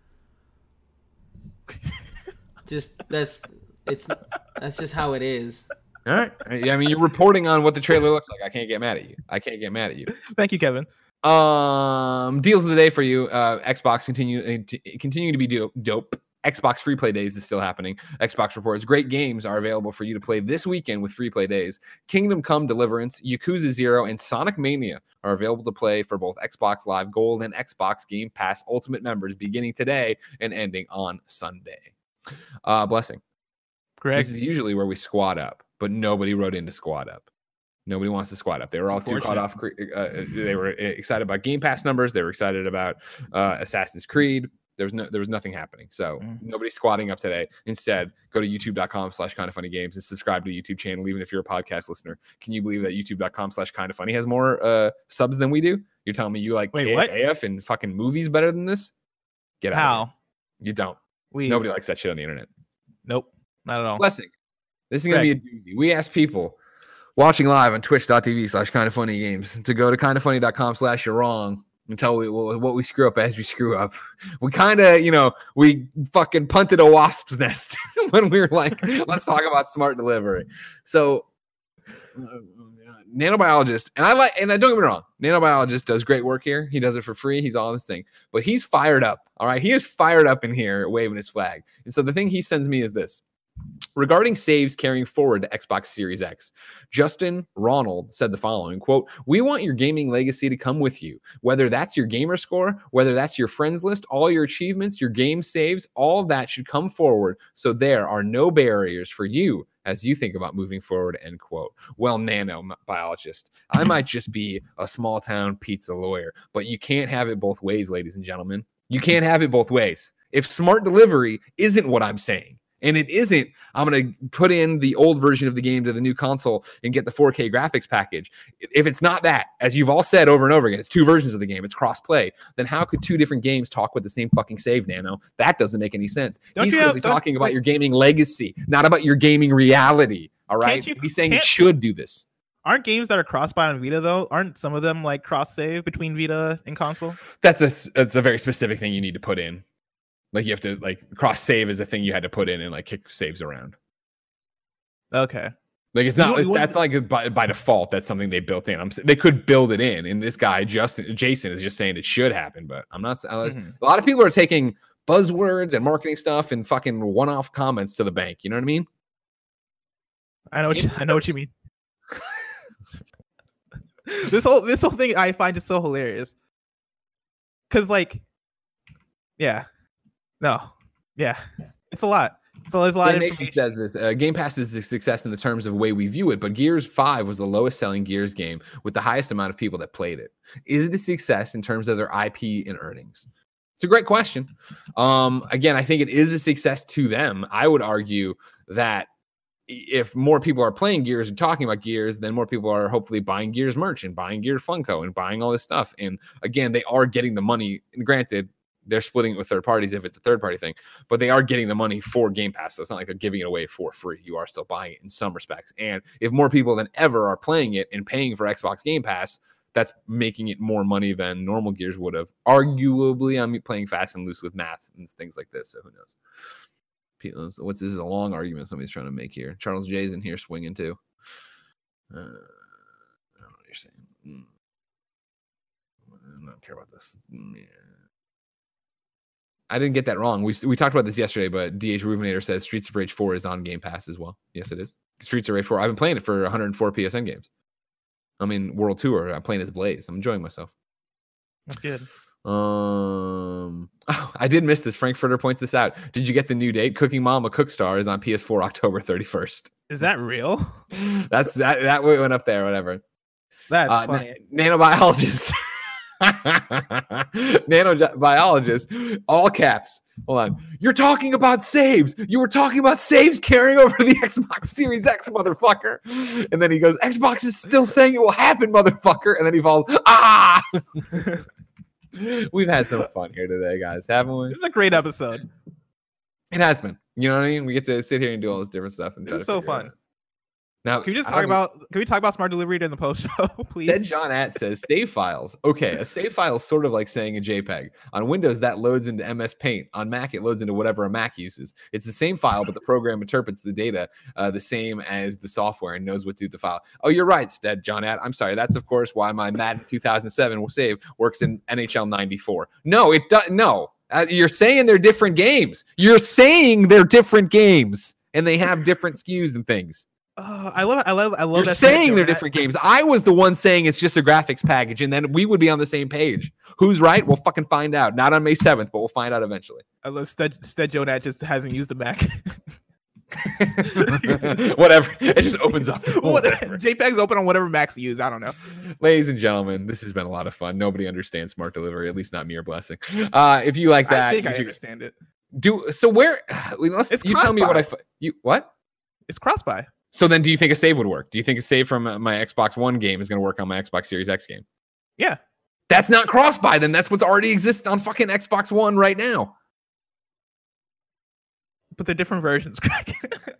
Just that's it's that's just how it is. All right. Yeah, I mean, you're reporting on what the trailer looks like. I can't get mad at you. I can't get mad at you. Thank you, Kevin. Um, deals of the day for you. Uh, Xbox continue uh, t- continuing to be do- dope. Xbox Free Play Days is still happening. Xbox reports great games are available for you to play this weekend with Free Play Days. Kingdom Come Deliverance, Yakuza Zero, and Sonic Mania are available to play for both Xbox Live Gold and Xbox Game Pass Ultimate members beginning today and ending on Sunday. Uh, blessing. Greg. This is usually where we squad up, but nobody wrote in to squad up. Nobody wants to squad up. They were It's all too caught off. unfortunate. Uh, they were excited about Game Pass numbers. They were excited about uh, Assassin's Creed. There was no, there was nothing happening. So Mm. nobody's squatting up today. Instead, go to youtube.com slash kind of funny games and subscribe to the YouTube channel, even if you're a podcast listener. Can you believe that youtube.com slash kind of funny has more uh, subs than we do? You're telling me you like Wait, K what? A F and fucking movies better than this? Get out. Of How? here. You don't. We Nobody likes that shit on the internet. Nope. Not at all. Blessing. This is going to be a doozy. We asked people watching live on twitch.tv slash kind of funny games to go to kind of funny.com slash you're wrong and tell we what we screw up as we screw up. We kind of, you know, we fucking punted a wasp's nest when we were like, let's talk about smart delivery. So, uh, nanobiologist, and I like, and I don't get me wrong, nanobiologist does great work here. He does it for free. He's all this thing, but he's fired up. All right. He is fired up in here waving his flag. And so the thing he sends me is this. Regarding saves carrying forward to Xbox Series X, Justin Ronald said the following, quote, "We want your gaming legacy to come with you, whether that's your gamer score, whether that's your friends list, all your achievements, your game saves, all that should come forward so there are no barriers for you as you think about moving forward," end quote. Well, nanobiologist, I might just be a small town pizza lawyer, but you can't have it both ways, ladies and gentlemen. You can't have it both ways. If smart delivery isn't what I'm saying, and it isn't, I'm going to put in the old version of the game to the new console and get the four K graphics package. If it's not that, as you've all said over and over again, it's two versions of the game, it's cross-play, then how could two different games talk with the same fucking save, Nano? That doesn't make any sense. Don't He's you clearly have- don't- talking about like- your gaming legacy, not about your gaming reality, all right? you- He's saying it can't- should do this. Aren't games that are cross-buy on Vita though? Aren't some of them like cross-save between Vita and console? That's a, that's a very specific thing you need to put in. Like you have to, like, cross-save is a thing you had to put in and, like, kick saves around. Okay. Like it's You not. don't- you That's like by, by default. That's something they built in. I'm. s- They could build it in, and this guy Justin Jason is just saying it should happen. But I'm not. s- unless- Mhm. A lot of people are taking buzzwords and marketing stuff and fucking one-off comments to the bank. You know what I mean? I know what you, I know what you mean. this whole this whole thing I find is so hilarious. Cause like, yeah, no, yeah, it's a lot. So there's a lot of Nation information. says this. Uh, Game Pass is a success in the terms of the way we view it, but Gears five was the lowest selling Gears game with the highest amount of people that played it. Is it a success in terms of their I P and earnings? It's a great question. Um, again, I think it is a success to them. I would argue that if more people are playing Gears and talking about Gears, then more people are hopefully buying Gears merch and buying Gears Funko and buying all this stuff. And again, they are getting the money. And granted, they're splitting it with third parties if it's a third party thing, but they are getting the money for Game Pass. So it's not like they're giving it away for free. You are still buying it in some respects. And if more people than ever are playing it and paying for Xbox Game Pass, that's making it more money than normal Gears would have. Arguably, I'm playing fast and loose with math and things like this. So who knows? What's this is a long argument somebody's trying to make here. Charles J's in here swinging too. Uh, I don't know what you're saying. Mm. I don't care about this. Mm, yeah. I didn't get that wrong. We we talked about this yesterday, but D H Rubinator says Streets of Rage four is on Game Pass as well. Yes, it is. Streets of Rage four. I've been playing it for one hundred four P S N games. I mean, World Tour. I'm playing as Blaze. I'm enjoying myself. That's good. Um, oh, I did miss this. Frankfurter points this out. Did you get the new date? Cooking Mama Cookstar is on P S four October thirty-first. Is that real? That's that. That went up there. Whatever. That's uh, funny. Na- nanobiologist. Nanobiologist. All caps. Hold on. You're talking about saves. You were talking about saves carrying over to the Xbox Series X, motherfucker. And then he goes, Xbox is still saying it will happen, motherfucker. And then he falls. Ah. We've had some fun here today, guys, haven't we? This is a great episode. It has been. You know what I mean? We get to sit here and do all this different stuff. And it's so fun. It now, can we just talk about? Can we talk about smart delivery during the post show, please? Then John At says save files. Okay, a save file is sort of like saying a JPEG. On Windows, that loads into M S Paint. On Mac, it loads into whatever a Mac uses. It's the same file, but the program interprets the data uh, the same as the software and knows what to do with the file. Oh, you're right, Stead John At. I'm sorry. That's of course why my Madden two thousand seven will save works in N H L ninety-four. No, it does. No, uh, you're saying they're different games. You're saying they're different games, and they have different S K Us and things. Uh, I love, I love, I love. You're that saying they're different games. I was the one saying it's just a graphics package, and then we would be on the same page. Who's right? We'll fucking find out. Not on May seventh, but we'll find out eventually. I love Stead, Stead Jonat just hasn't used the Mac. Whatever. It just opens up. Whatever. JPEGs open on whatever Macs use. I don't know. Ladies and gentlemen, this has been a lot of fun. Nobody understands smart delivery, at least not me or Blessing. Uh, if you like that, I think I should, understand it. Do so. Where? Let's, it's you tell me what I. You what? It's cross-buy. So then, do you think a save would work? Do you think a save from my Xbox One game is going to work on my Xbox Series X game? Yeah. That's not cross-buy. Then that's what's already exists on fucking Xbox One right now. But they're different versions, Craig.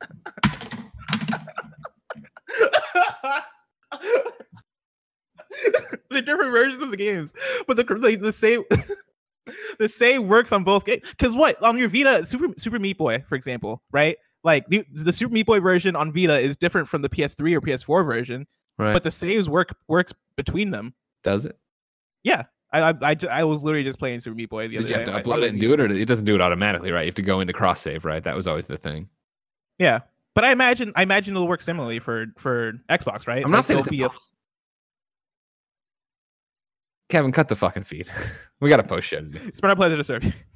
They're different versions of the games, but the the, the same the same works on both games. Because what on your Vita, Super Super Meat Boy, for example, right? Like the, the Super Meat Boy version on Vita is different from the P S three or P S four version, right? But the saves work works between them. Does it? Yeah, I I, I, I was literally just playing Super Meat Boy the Did other you have day. to upload I, it and do it, or it doesn't do it automatically, right? You have to go into cross save, right? That was always the thing. Yeah, but I imagine I imagine it'll work similarly for for Xbox, right? I'm not like, saying it's be a... Kevin, cut the fucking feed. We got a post show today. It's been a pleasure to serve you.